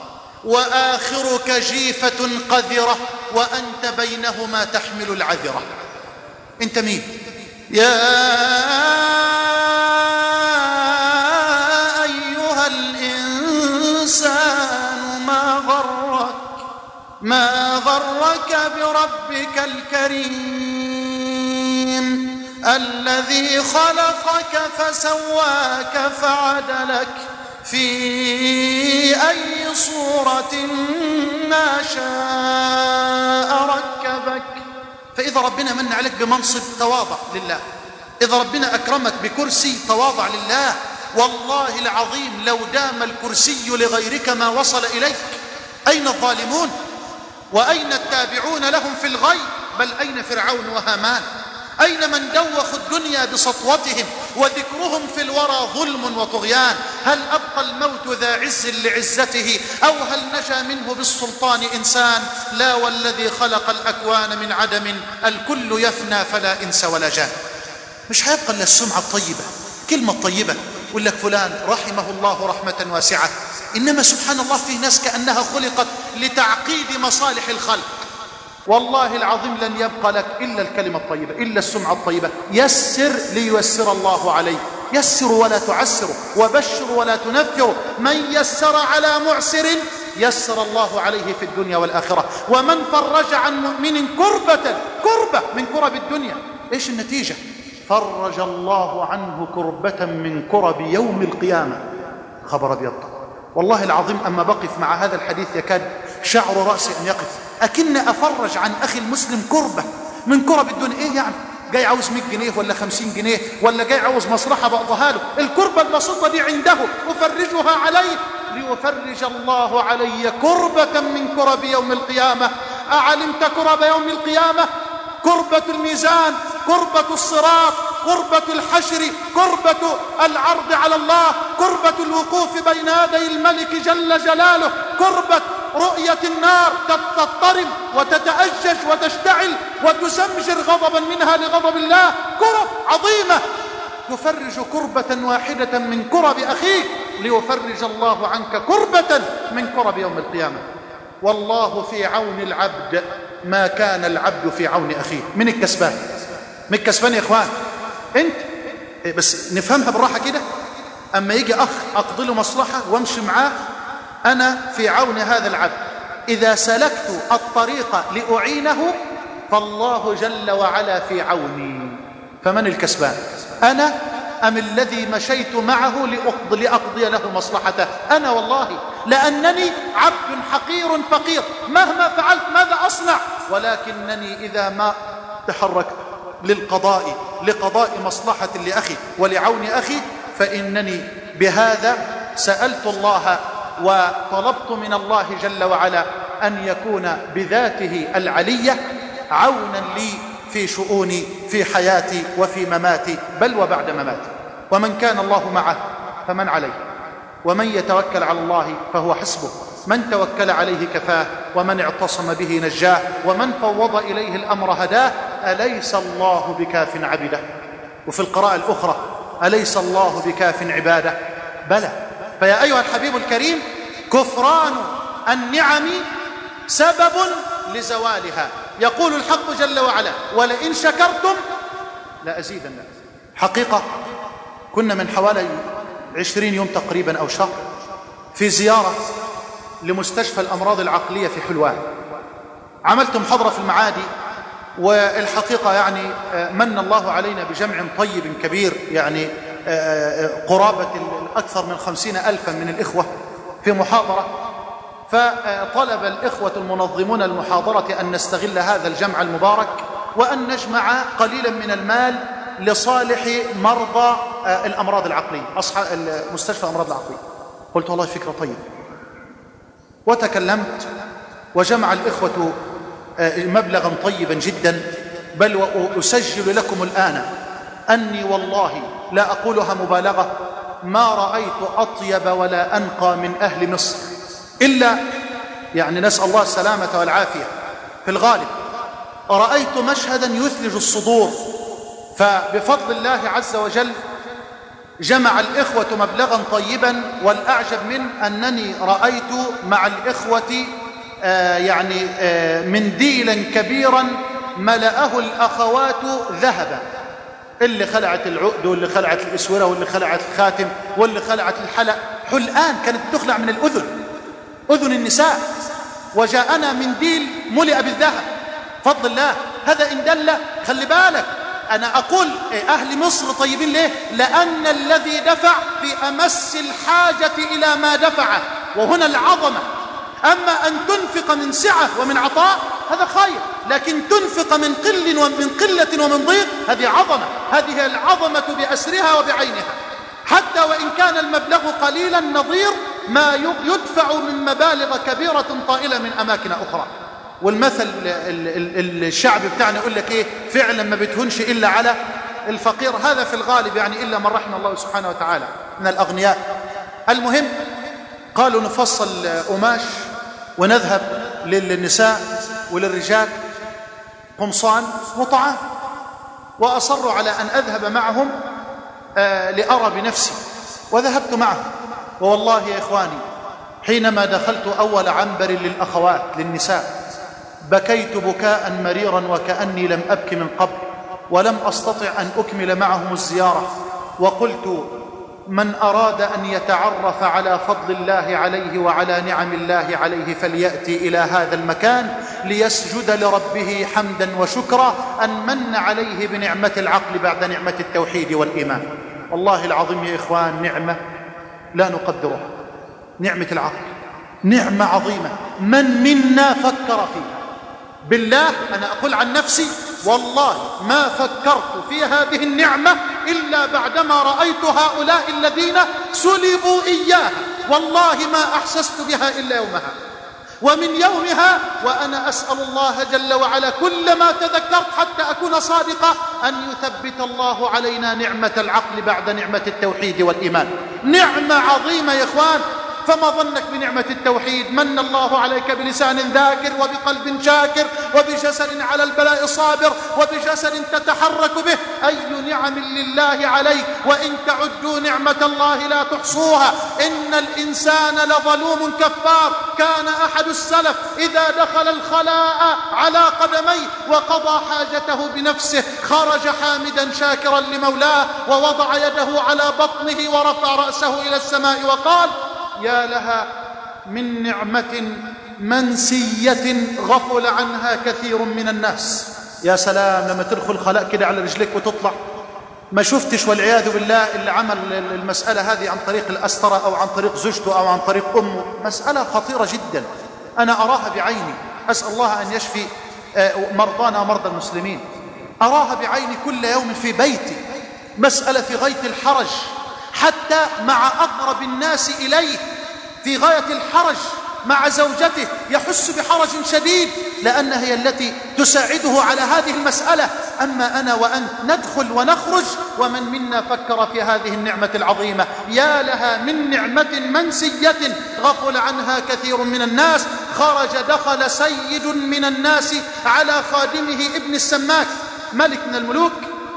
وآخرك جيفة قذرة وأنت بينهما تحمل العذرة. انت مين؟ يا ايها الانسان ما غرك بربك الكريم الذي خلقك فسواك فعدلك في اي صورة ما شاء ركبك. فإذا ربنا من عليك بمنصب تواضع لله، إذا ربنا أكرمك بكرسي تواضع لله. والله العظيم لو دام الكرسي لغيرك ما وصل إليك. أين الظالمون؟ وأين التابعون لهم في الغي؟ بل أين فرعون وهامان؟ أين من دوخوا الدنيا بسطوتهم وذكرهم في الورى ظلم وطغيان؟ هل أبقى الموت ذا عز لعزته أو هل نجا منه بالسلطان إنسان؟ لا، والذي خلق الأكوان من عدم الكل يفنى فلا إنس ولا جان. مش هيبقى إلا السمعة الطيبة، كلمة طيبة يقول لك فلان رحمه الله رحمة واسعة. إنما سبحان الله في ناس كأنها خلقت لتعقيد مصالح الخلق. والله العظيم لن يبقى لك إلا الكلمة الطيبة، إلا السمعة الطيبة. يسر لييسر الله عليك، يسر ولا تعسر، وبشر ولا تنفر. من يسر على معسر يسر الله عليه في الدنيا والآخرة. ومن فرج عن مؤمن كربة من كرب الدنيا، إيش النتيجة؟ فرج الله عنه كربة من كرب يوم القيامة. خبر أبيض. والله العظيم أما بقف مع هذا الحديث يكاد شعر رأسي أن يقف. أكن أفرج عن أخي المسلم كربة من كرب الدنيا. إيه يعني؟ جاي عاوز 100 جنيه ولا 50 جنيه ولا جاي عاوز مصلحة بقضها له؟ الكربة البسيطة دي عنده أفرجها عليه ليفرج الله علي كربة من كرب يوم القيامة. أعلمت كرب يوم القيامة؟ كربة الميزان، كربة الصراط، كربة الحشر، كربة العرض على الله، كربة الوقوف بين يدي الملك جل جلاله، كربة رؤية النار تضطرب وتتأجج وتشتعل وتزمجر غضبا منها لغضب الله. كرب عظيمة. يفرج كربة واحدة من كرب أخيك ليفرج الله عنك كربة من كرب يوم القيامة. والله في عون العبد ما كان العبد في عون أخيه. من الكسبان؟ من الكسبان يا إخوان؟ أنت بس نفهمها بالراحة كده. أما يجي أخ أقضي له مصلحة وامشي معاه، أنا في عون هذا العبد، إذا سلكت الطريق لأعينه فالله جل وعلا في عوني. فمن الكسبان، أنا أم الذي مشيت معه لأقضي له مصلحته؟ أنا والله، لأنني عبد حقير فقير، مهما فعلت ماذا أصنع؟ ولكنني إذا ما تحركت لقضاء مصلحة لأخي ولعون أخي فإنني بهذا سألت الله وطلبت من الله جل وعلا أن يكون بذاته العلية عونا لي في شؤوني في حياتي وفي مماتي بل وبعد مماتي. ومن كان الله معه فمن عليه، ومن يتوكل على الله فهو حسبه، من توكل عليه كفاه، ومن اعتصم به نجاه، ومن فوض إليه الأمر هداه. أليس الله بكاف عبده؟ وفي القراءة الأخرى أليس الله بكاف عباده؟ بلى. فيا أيها الحبيب الكريم، كفران النعم سبب لزوالها. يقول الحق جل وعلا: ولئن شكرتم لأزيدنكم. حقيقة كنا من حوالي 20 يوم تقريبا أو شهر في زيارة لمستشفى الأمراض العقلية في حلوان. عملت محاضرة في المعادي، والحقيقة يعني من الله علينا بجمع طيب كبير، يعني قرابة أكثر من 50,000 من الإخوة في محاضرة. فطلب الإخوة المنظمون المحاضرة أن نستغل هذا الجمع المبارك وأن نجمع قليلا من المال لصالح مرضى الأمراض العقلية، أصحاب مستشفى الأمراض العقلية. قلت والله فكرة طيبة، وتكلمت وجمع الإخوة مبلغا طيبا جدا. بل وأسجل لكم الآن أني والله لا أقولها مبالغة، ما رأيت أطيب ولا أنقى من أهل مصر، إلا يعني نسأل الله السلامة والعافية في الغالب. رأيت مشهدا يثلج الصدور. فبفضل الله عز وجل جمع الإخوة مبلغا طيبا، والأعجب من أنني رأيت مع الإخوة يعني منديلا كبيرا ملأه الأخوات ذهبا، اللي خلعت العقد واللي خلعت الإسورة واللي خلعت الخاتم واللي خلعت الحلق. حلقان كانت تخلع من أذن النساء، وجاءنا منديل ملئ بالذهب. فضل الله. هذا إن دل، خلي بالك، أنا أقول أهل مصر طيبين ليه؟ لأن الذي دفع في أمس الحاجة إلى ما دفعه، وهنا العظمة. أما أن تنفق من سعة ومن عطاء هذا خير، لكن تنفق من قلة ومن ضيق هذه عظمة. هذه هي العظمة بأسرها وبعينها، حتى وإن كان المبلغ قليلا نظير ما يدفع من مبالغ كبيرة طائلة من أماكن أخرى. والمثل الشعبي بتاعنا يقول لك إيه؟ فعلا ما بتهنش إلا على الفقير. هذا في الغالب يعني إلا من رحم الله سبحانه وتعالى من الأغنياء. المهم قالوا نفصل قماش ونذهب للنساء وللرجال قمصان وطعام، وأصروا على أن أذهب معهم لأرى بنفسي، وذهبت معهم. ووالله يا إخواني حينما دخلت أول عنبر للأخوات للنساء بكيت بكاء مريرا وكأني لم أبك من قبل، ولم أستطع أن أكمل معهم الزيارة. وقلت من أراد أن يتعرف على فضل الله عليه وعلى نعم الله عليه فليأتي إلى هذا المكان ليسجد لربه حمدا وشكرا أن من عليه بنعمة العقل بعد نعمة التوحيد والإيمان. والله العظيم يا إخوان نعمة لا نقدرها، نعمة العقل نعمة عظيمة. من منا فكر فيها؟ بالله أنا أقول عن نفسي والله ما فكرت في هذه النعمة إلا بعدما رأيت هؤلاء الذين سلبوا إياها. والله ما أحسست بها إلا يومها، ومن يومها وأنا أسأل الله جل وعلا كلما تذكرت حتى أكون صادقا أن يثبت الله علينا نعمة العقل بعد نعمة التوحيد والإيمان. نعمة عظيمة يا إخوان. فما ظنك بنعمة التوحيد؟ من الله عليك بلسان ذاكر وبقلب شاكر وبجسد على البلاء صابر وبجسد تتحرك به. أي نعم لله عليك، وإن تعدوا نعمة الله لا تحصوها. إن الإنسان لظلوم كفار. كان أحد السلف إذا دخل الخلاء على قدميه وقضى حاجته بنفسه خرج حامدا شاكرا لمولاه، ووضع يده على بطنه ورفع رأسه إلى السماء وقال: يا لها من نعمة منسية غفل عنها كثير من الناس. يا سلام لما تدخل خلاء كده على رجلك وتطلع، ما شفتش والعياذ بالله اللي عمل المسألة هذه عن طريق الأسطرة أو عن طريق زوجته أو عن طريق أمه. مسألة خطيرة جدا، أنا أراها بعيني، أسأل الله أن يشفي مرضانا ومرضى المسلمين. أراها بعيني كل يوم في بيتي، مسألة في غاية الحرج، حتى مع أقرب الناس إليه في غاية الحرج، مع زوجته يحس بحرج شديد لأنها هي التي تساعده على هذه المسألة. أما أنا وأنت ندخل ونخرج ومن منا فكر في هذه النعمة العظيمة. يا لها من نعمة منسية غفل عنها كثير من الناس. دخل سيد من الناس على خادمه ابن السماك، ملك من الملوك،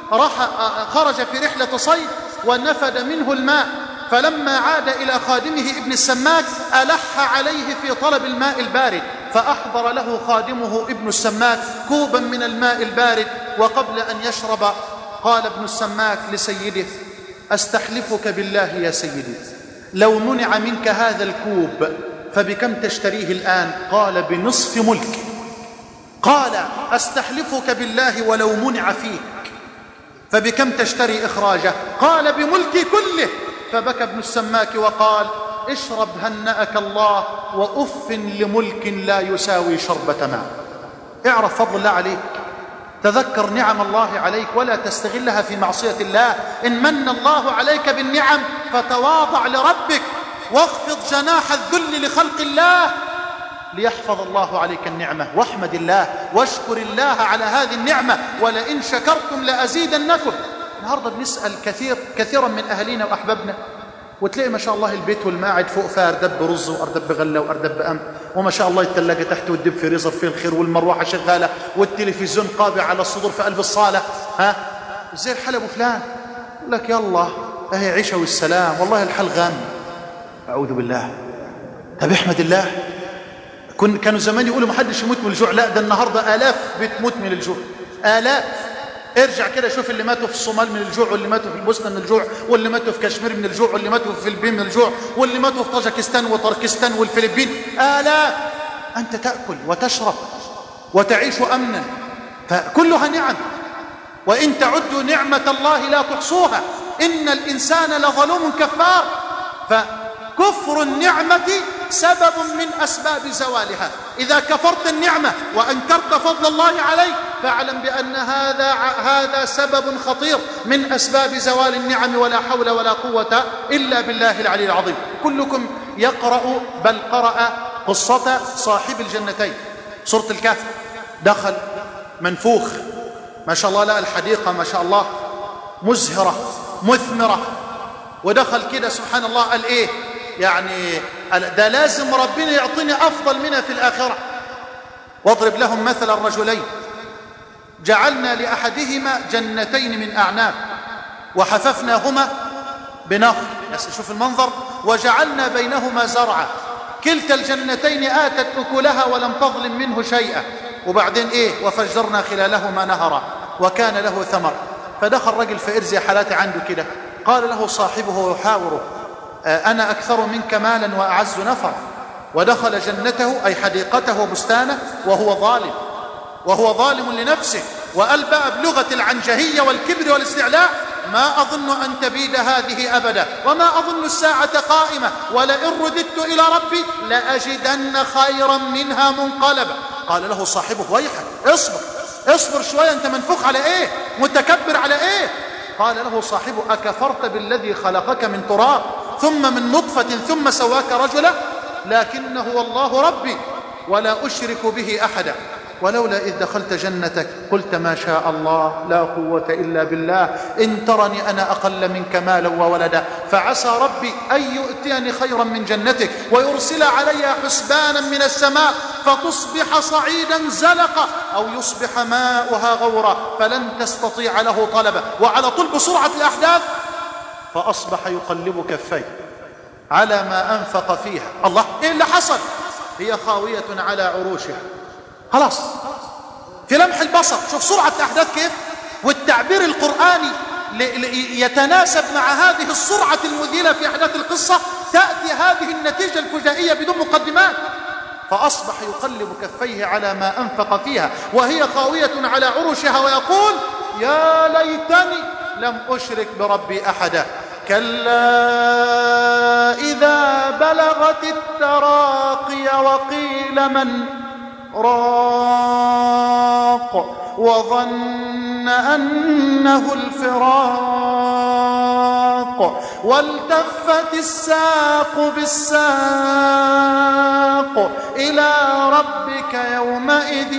خرج في رحلة صيد ونفد منه الماء، فلما عاد إلى خادمه ابن السماك ألح عليه في طلب الماء البارد، فأحضر له خادمه ابن السماك كوبا من الماء البارد، وقبل أن يشرب قال ابن السماك لسيده: أستحلفك بالله يا سيدي لو منع منك هذا الكوب فبكم تشتريه الآن؟ قال: بنصف ملك. قال: أستحلفك بالله ولو منع فيك فبكم تشتري إخراجه؟ قال: بملكي كله. فبكى ابن السماك وقال: اشرب هنأك الله، وأف لملك لا يساوي شربة ماء. اعرف فضل الله عليك، تذكر نعم الله عليك ولا تستغلها في معصية الله. إن من الله عليك بالنعم فتواضع لربك واخفض جناح الذل لخلق الله ليحفظ الله عليك النعمة، واحمد الله واشكر الله على هذه النعمة، ولئن شكرتم لأزيدنكم. النهاردة بنسأل كثيرا من أهلينا وأحبابنا، وتلاقي ما شاء الله البيت والماعد فوق فيها أردب رز وأردب غلة وأردب أم، وما شاء الله الثلاجة تحت والدب في ريزر في الخير، والمروحة شغالة، والتلفزيون قابع على الصدور في قلب الصالة. زي الحال أبو فلان، يقول لك يلا أهي عيشة والسلام، والله الحال غام. أعوذ بالله. طب احمد الله. كانوا زمان يقولوا ما حدش يموت من الجوع، لا ده النهاردة آلاف بتموت من الجوع، آلاف. ارجع كده شوف اللي ماتوا في الصومال من الجوع، واللي ماتوا في البوسنة من الجوع، واللي ماتوا في كشمير من الجوع، واللي ماتوا في الفلبين من الجوع، واللي ماتوا في طاجكستان وتركستان والفلبين، آلاف. أنت تأكل وتشرب وتعيش أمنا، فكلها نعم، وإن تعدوا نعمة الله لا تحصوها، إن الإنسان لظلوم كفار. فكفر النعمة سبب من أسباب زوالها. إذا كفرت النعمة وأنكرت فضل الله عليك فاعلم بأن هذا سبب خطير من أسباب زوال النعم، ولا حول ولا قوة إلا بالله العلي العظيم. كلكم يقرأ بل قرأ قصة صاحب الجنتين، سورة الكهف. دخل منفوخ ما شاء الله، لا الحديقة ما شاء الله مزهرة مثمرة، ودخل كده سبحان الله قال إيه يعني ده لازم ربنا يعطيني أفضل منها في الآخرة. واضرب لهم مثل الرجلين جعلنا لأحدهما جنتين من أعناب وحففناهما بنخل، شوف المنظر، وجعلنا بينهما زرعا كلتا الجنتين آتت أكلها ولم تظلم منه شيئا. وبعدين إيه؟ وفجرنا خلالهما نهرا وكان له ثمر. فدخل رجل فقير زي حالاتي عنده كده، قال له صاحبه ويحاوره: أنا أكثر منك مالا وأعز نفرا. ودخل جنته أي حديقته وبستانه وهو ظالم لنفسه، وقال بقى بلغة العنجهية والكبر والاستعلاء: ما أظن أن تبيد هذه أبدا، وما أظن الساعة قائمة، ولئن رددت إلى ربي لأجدن خيرا منها منقلبا. قال له صاحبه: ويحك، اصبر شوية، أنت منفوخ على إيه؟ متكبر على إيه؟ قال له صاحبه: أكفرت بالذي خلقك من تراب ثم من نطفة ثم سواك رجلا؟ لكنه والله ربي ولا أشرك به أحدا، ولولا إذ دخلت جنتك قلت ما شاء الله لا قوة إلا بالله، إن ترني أنا أقل منك مالا وولدا، فعسى ربي أن يؤتيني خيرا من جنتك ويرسل علي حسبانا من السماء فتصبح صعيدا زلقا أو يصبح ماؤها غورا فلن تستطيع له طلبا. وعلى طول بسرعة الأحداث فأصبح يقلب كفيه على ما أنفق فيها. الله، إيه اللي حصل؟ هي خاوية على عروشها، خلاص في لمح البصر. شوف سرعة الأحداث كيف، والتعبير القرآني يتناسب مع هذه السرعة المذهلة في أحداث القصة. تأتي هذه النتيجة الفجائية بدون مقدمات. فأصبح يقلب كفيه على ما أنفق فيها وهي خاوية على عروشها ويقول يا ليتني لم أشرك بربي أحدا. كلا إذا بلغت التراقي وقيل من راق وظن أنه الفراق والتفت الساق بالساق إلى ربك يومئذ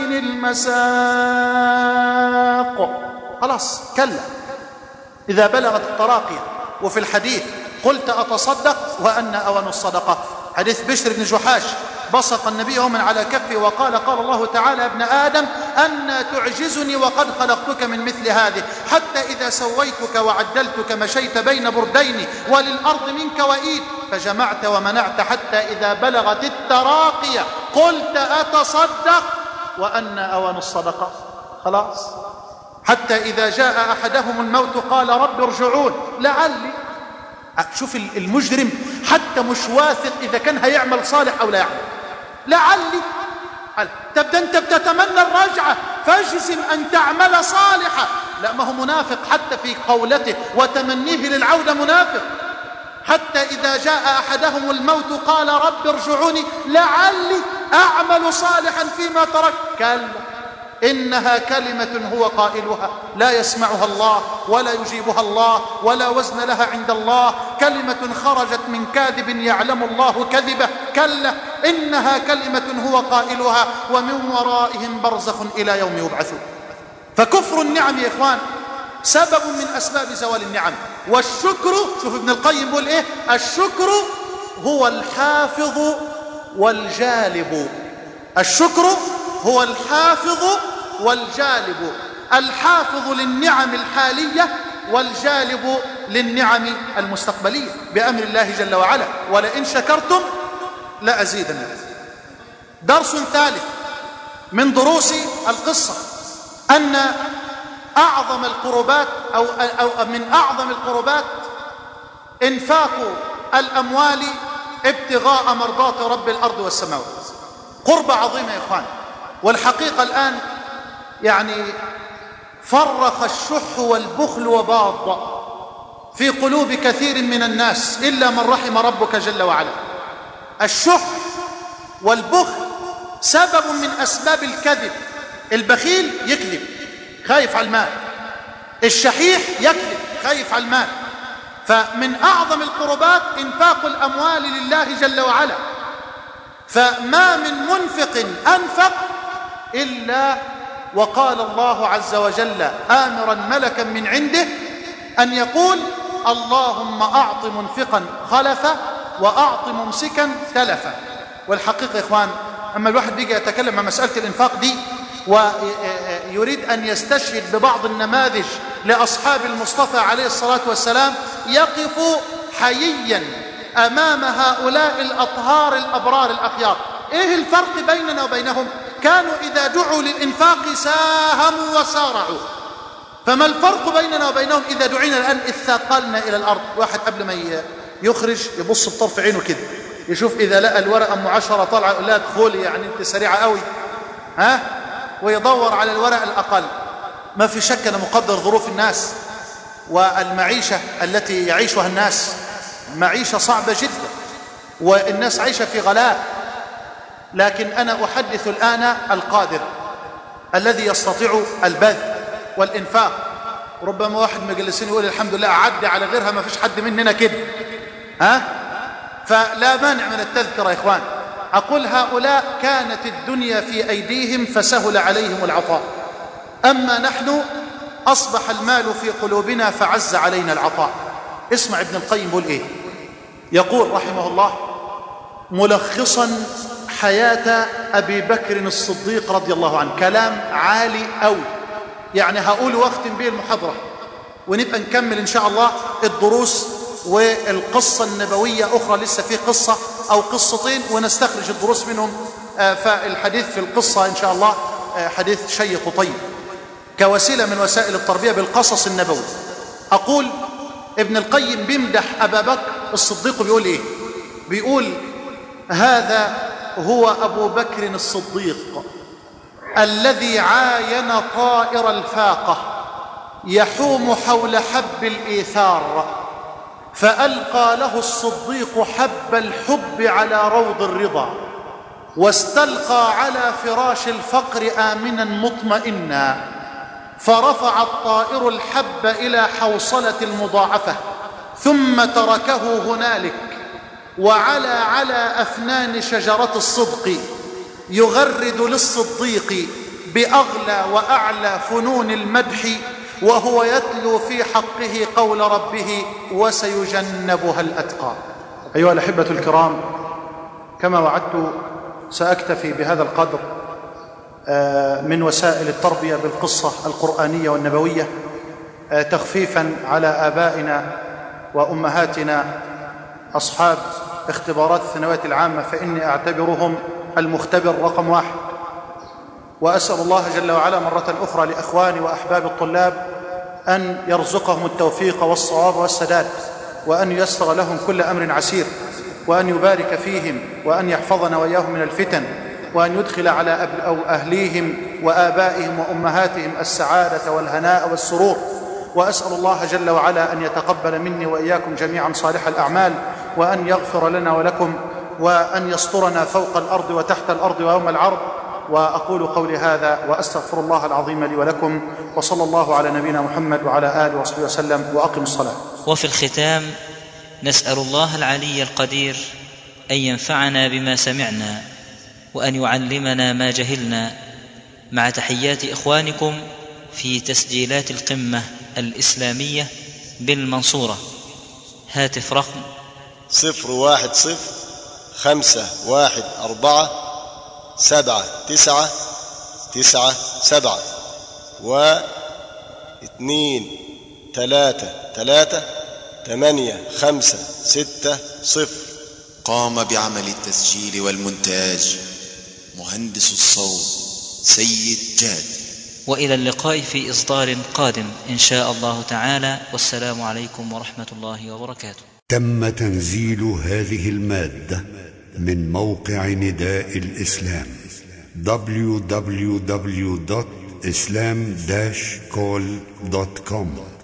المساق. خلاص كلا إذا بلغت التراقية. وفي الحديث قلت أتصدق وأن أوان الصدقة، حديث بشر بن جحاش، بصق النبي يوما على كفه وقال قال الله تعالى يا ابن آدم أن تعجزني وقد خلقتك من مثل هذه، حتى إذا سويتك وعدلتك مشيت بين بردين وللأرض منك وإيد، فجمعت ومنعت حتى إذا بلغت التراقية قلت أتصدق وأن أوان الصدقة. خلاص حتى إذا جاء أحدهم الموت قال رب ارجعون لعلي. شوف المجرم حتى مش واثق إذا كان هيعمل صالح أو لا يعمل، لعلي. تبدأ أنت بتتمنى الرجعة فاجزم أن تعمل صالحا. لا، ما هو منافق حتى في قولته وتمنيه للعودة منافق. حتى إذا جاء أحدهم الموت قال رب ارجعوني لعلي أعمل صالحا فيما تركت. كلا إنها كلمة هو قائلها لا يسمعها الله ولا يجيبها الله ولا وزن لها عند الله، كلمة خرجت من كاذب يعلم الله كذبه. كلا إنها كلمة هو قائلها ومن ورائهم برزخ إلى يوم يبعثون. فكفر النعم يا إخوان سبب من أسباب زوال النعم. والشكر، شوف ابن القيم يقول إيه، الشكر هو الحافظ والجالب. الشكر هو الحافظ والجالب، الحافظ للنعم الحالية والجالب للنعم المستقبلية بأمر الله جل وعلا، ولئن شكرتم لأزيدنكم. درس ثالث من دروس القصة أن أعظم القربات أو من أعظم القربات إنفاق الأموال ابتغاء مرضات رب الأرض والسماوات. قربة عظيمة يا إخوان. والحقيقة الآن يعني فرخ الشح والبخل وباض في قلوب كثير من الناس إلا من رحم ربك جل وعلا. الشح والبخل سبب من أسباب الكذب. البخيل يكذب خايف على المال، الشحيح يكذب خايف على المال. فمن أعظم القربات إنفاق الأموال لله جل وعلا. فما من منفق أنفق إلا وقال الله عز وجل آمرا ملكا من عنده أن يقول اللهم أعط منفقا خلفا وأعط ممسكا تلفا. والحقيقة يا إخوان أما الواحد بيجي يتكلم عن مسألة الإنفاق دي ويريد أن يستشهد ببعض النماذج لأصحاب المصطفى عليه الصلاة والسلام يقف حييا أمام هؤلاء الأطهار الأبرار الأخيار. إيه الفرق بيننا وبينهم؟ كانوا إذا دعوا للإنفاق ساهموا وسارعوا. فما الفرق بيننا وبينهم إذا دعينا الآن اثاقلنا إلى الأرض؟ واحد قبل ما يخرج يبص بطرف عينه كده يشوف إذا لقى الورقة أم 10 طالعة يقول لها ادخلي يعني أنت سريعة قوي ويدور على الورقة الأقل. ما في شك أنا مقدر ظروف الناس والمعيشة التي يعيشها الناس، معيشة صعبة جدا والناس عايشة في غلاء. لكن أنا أحدث الآن القادر الذي يستطيع البذل والإنفاق. ربما واحد مجلسين يقول الحمد لله أعدي على غيرها ما فيش حد مننا كده فلا مانع من التذكرة يا إخوان. أقول هؤلاء كانت الدنيا في أيديهم فسهل عليهم العطاء، أما نحن أصبح المال في قلوبنا فعز علينا العطاء. اسمع ابن القيم يقول إيه، يقول رحمه الله ملخصا حياة أبي بكر الصديق رضي الله عنه، كلام عالي أوي يعني هقول واختم به المحاضرة ونبقى نكمل إن شاء الله الدروس والقصة النبوية أخرى، لسه في قصة أو قصتين ونستخرج الدروس منهم. فالحديث في القصة إن شاء الله حديث شيق وطيب كوسيلة من وسائل التربية بالقصص النبوي. أقول ابن القيم بيمدح أبا بكر الصديق بيقول إيه؟ بيقول هذا هو أبو بكر الصديق الذي عاين طائر الفاقة يحوم حول حب الإيثار، فألقى له الصديق حب الحب على روض الرضا، واستلقى على فراش الفقر آمنا مطمئنا، فرفع الطائر الحب إلى حوصلة المضاعفة ثم تركه هنالك، وعلى على أفنان شجرة الصدق يغرد للصديق بأغلى وأعلى فنون المدح، وهو يتلو في حقه قول ربه وسيجنبها الأتقى. أيها الأحبة الكرام، كما وعدت سأكتفي بهذا القدر من وسائل التربية بالقصة القرآنية والنبوية تخفيفا على آبائنا وأمهاتنا أصحاب اختبارات الثانوية العامة، فإني أعتبرهم المختبر رقم 1. وأسأل الله جل وعلا مرة أخرى لأخواني وأحباب الطلاب أن يرزقهم التوفيق والصواب والسداد، وأن ييسر لهم كل أمر عسير، وأن يبارك فيهم، وأن يحفظنا وإياهم من الفتن، وأن يدخل على أهليهم وآبائهم وأمهاتهم السعادة والهناء والسرور. وأسأل الله جل وعلا أن يتقبل مني وإياكم جميعا صالح الأعمال، وأن يغفر لنا ولكم، وأن يسترنا فوق الأرض وتحت الأرض ويوم العرض. وأقول قولي هذا وأستغفر الله العظيم لي ولكم، وصلى الله على نبينا محمد وعلى آله وصحبه وسلم، وأقم الصلاة. وفي الختام نسأل الله العلي القدير أن ينفعنا بما سمعنا، وأن يعلمنا ما جهلنا، مع تحيات إخوانكم في تسجيلات القمة الإسلامية بالمنصورة. هاتف رقم 010-514-7997 و2-3-3-8-5-6-0. قام بعمل التسجيل والمونتاج مهندس الصوت سيد جاد. وإلى اللقاء في إصدار قادم إن شاء الله تعالى، والسلام عليكم ورحمة الله وبركاته. تم تنزيل هذه المادة من موقع نداء الإسلام www.islam-call.com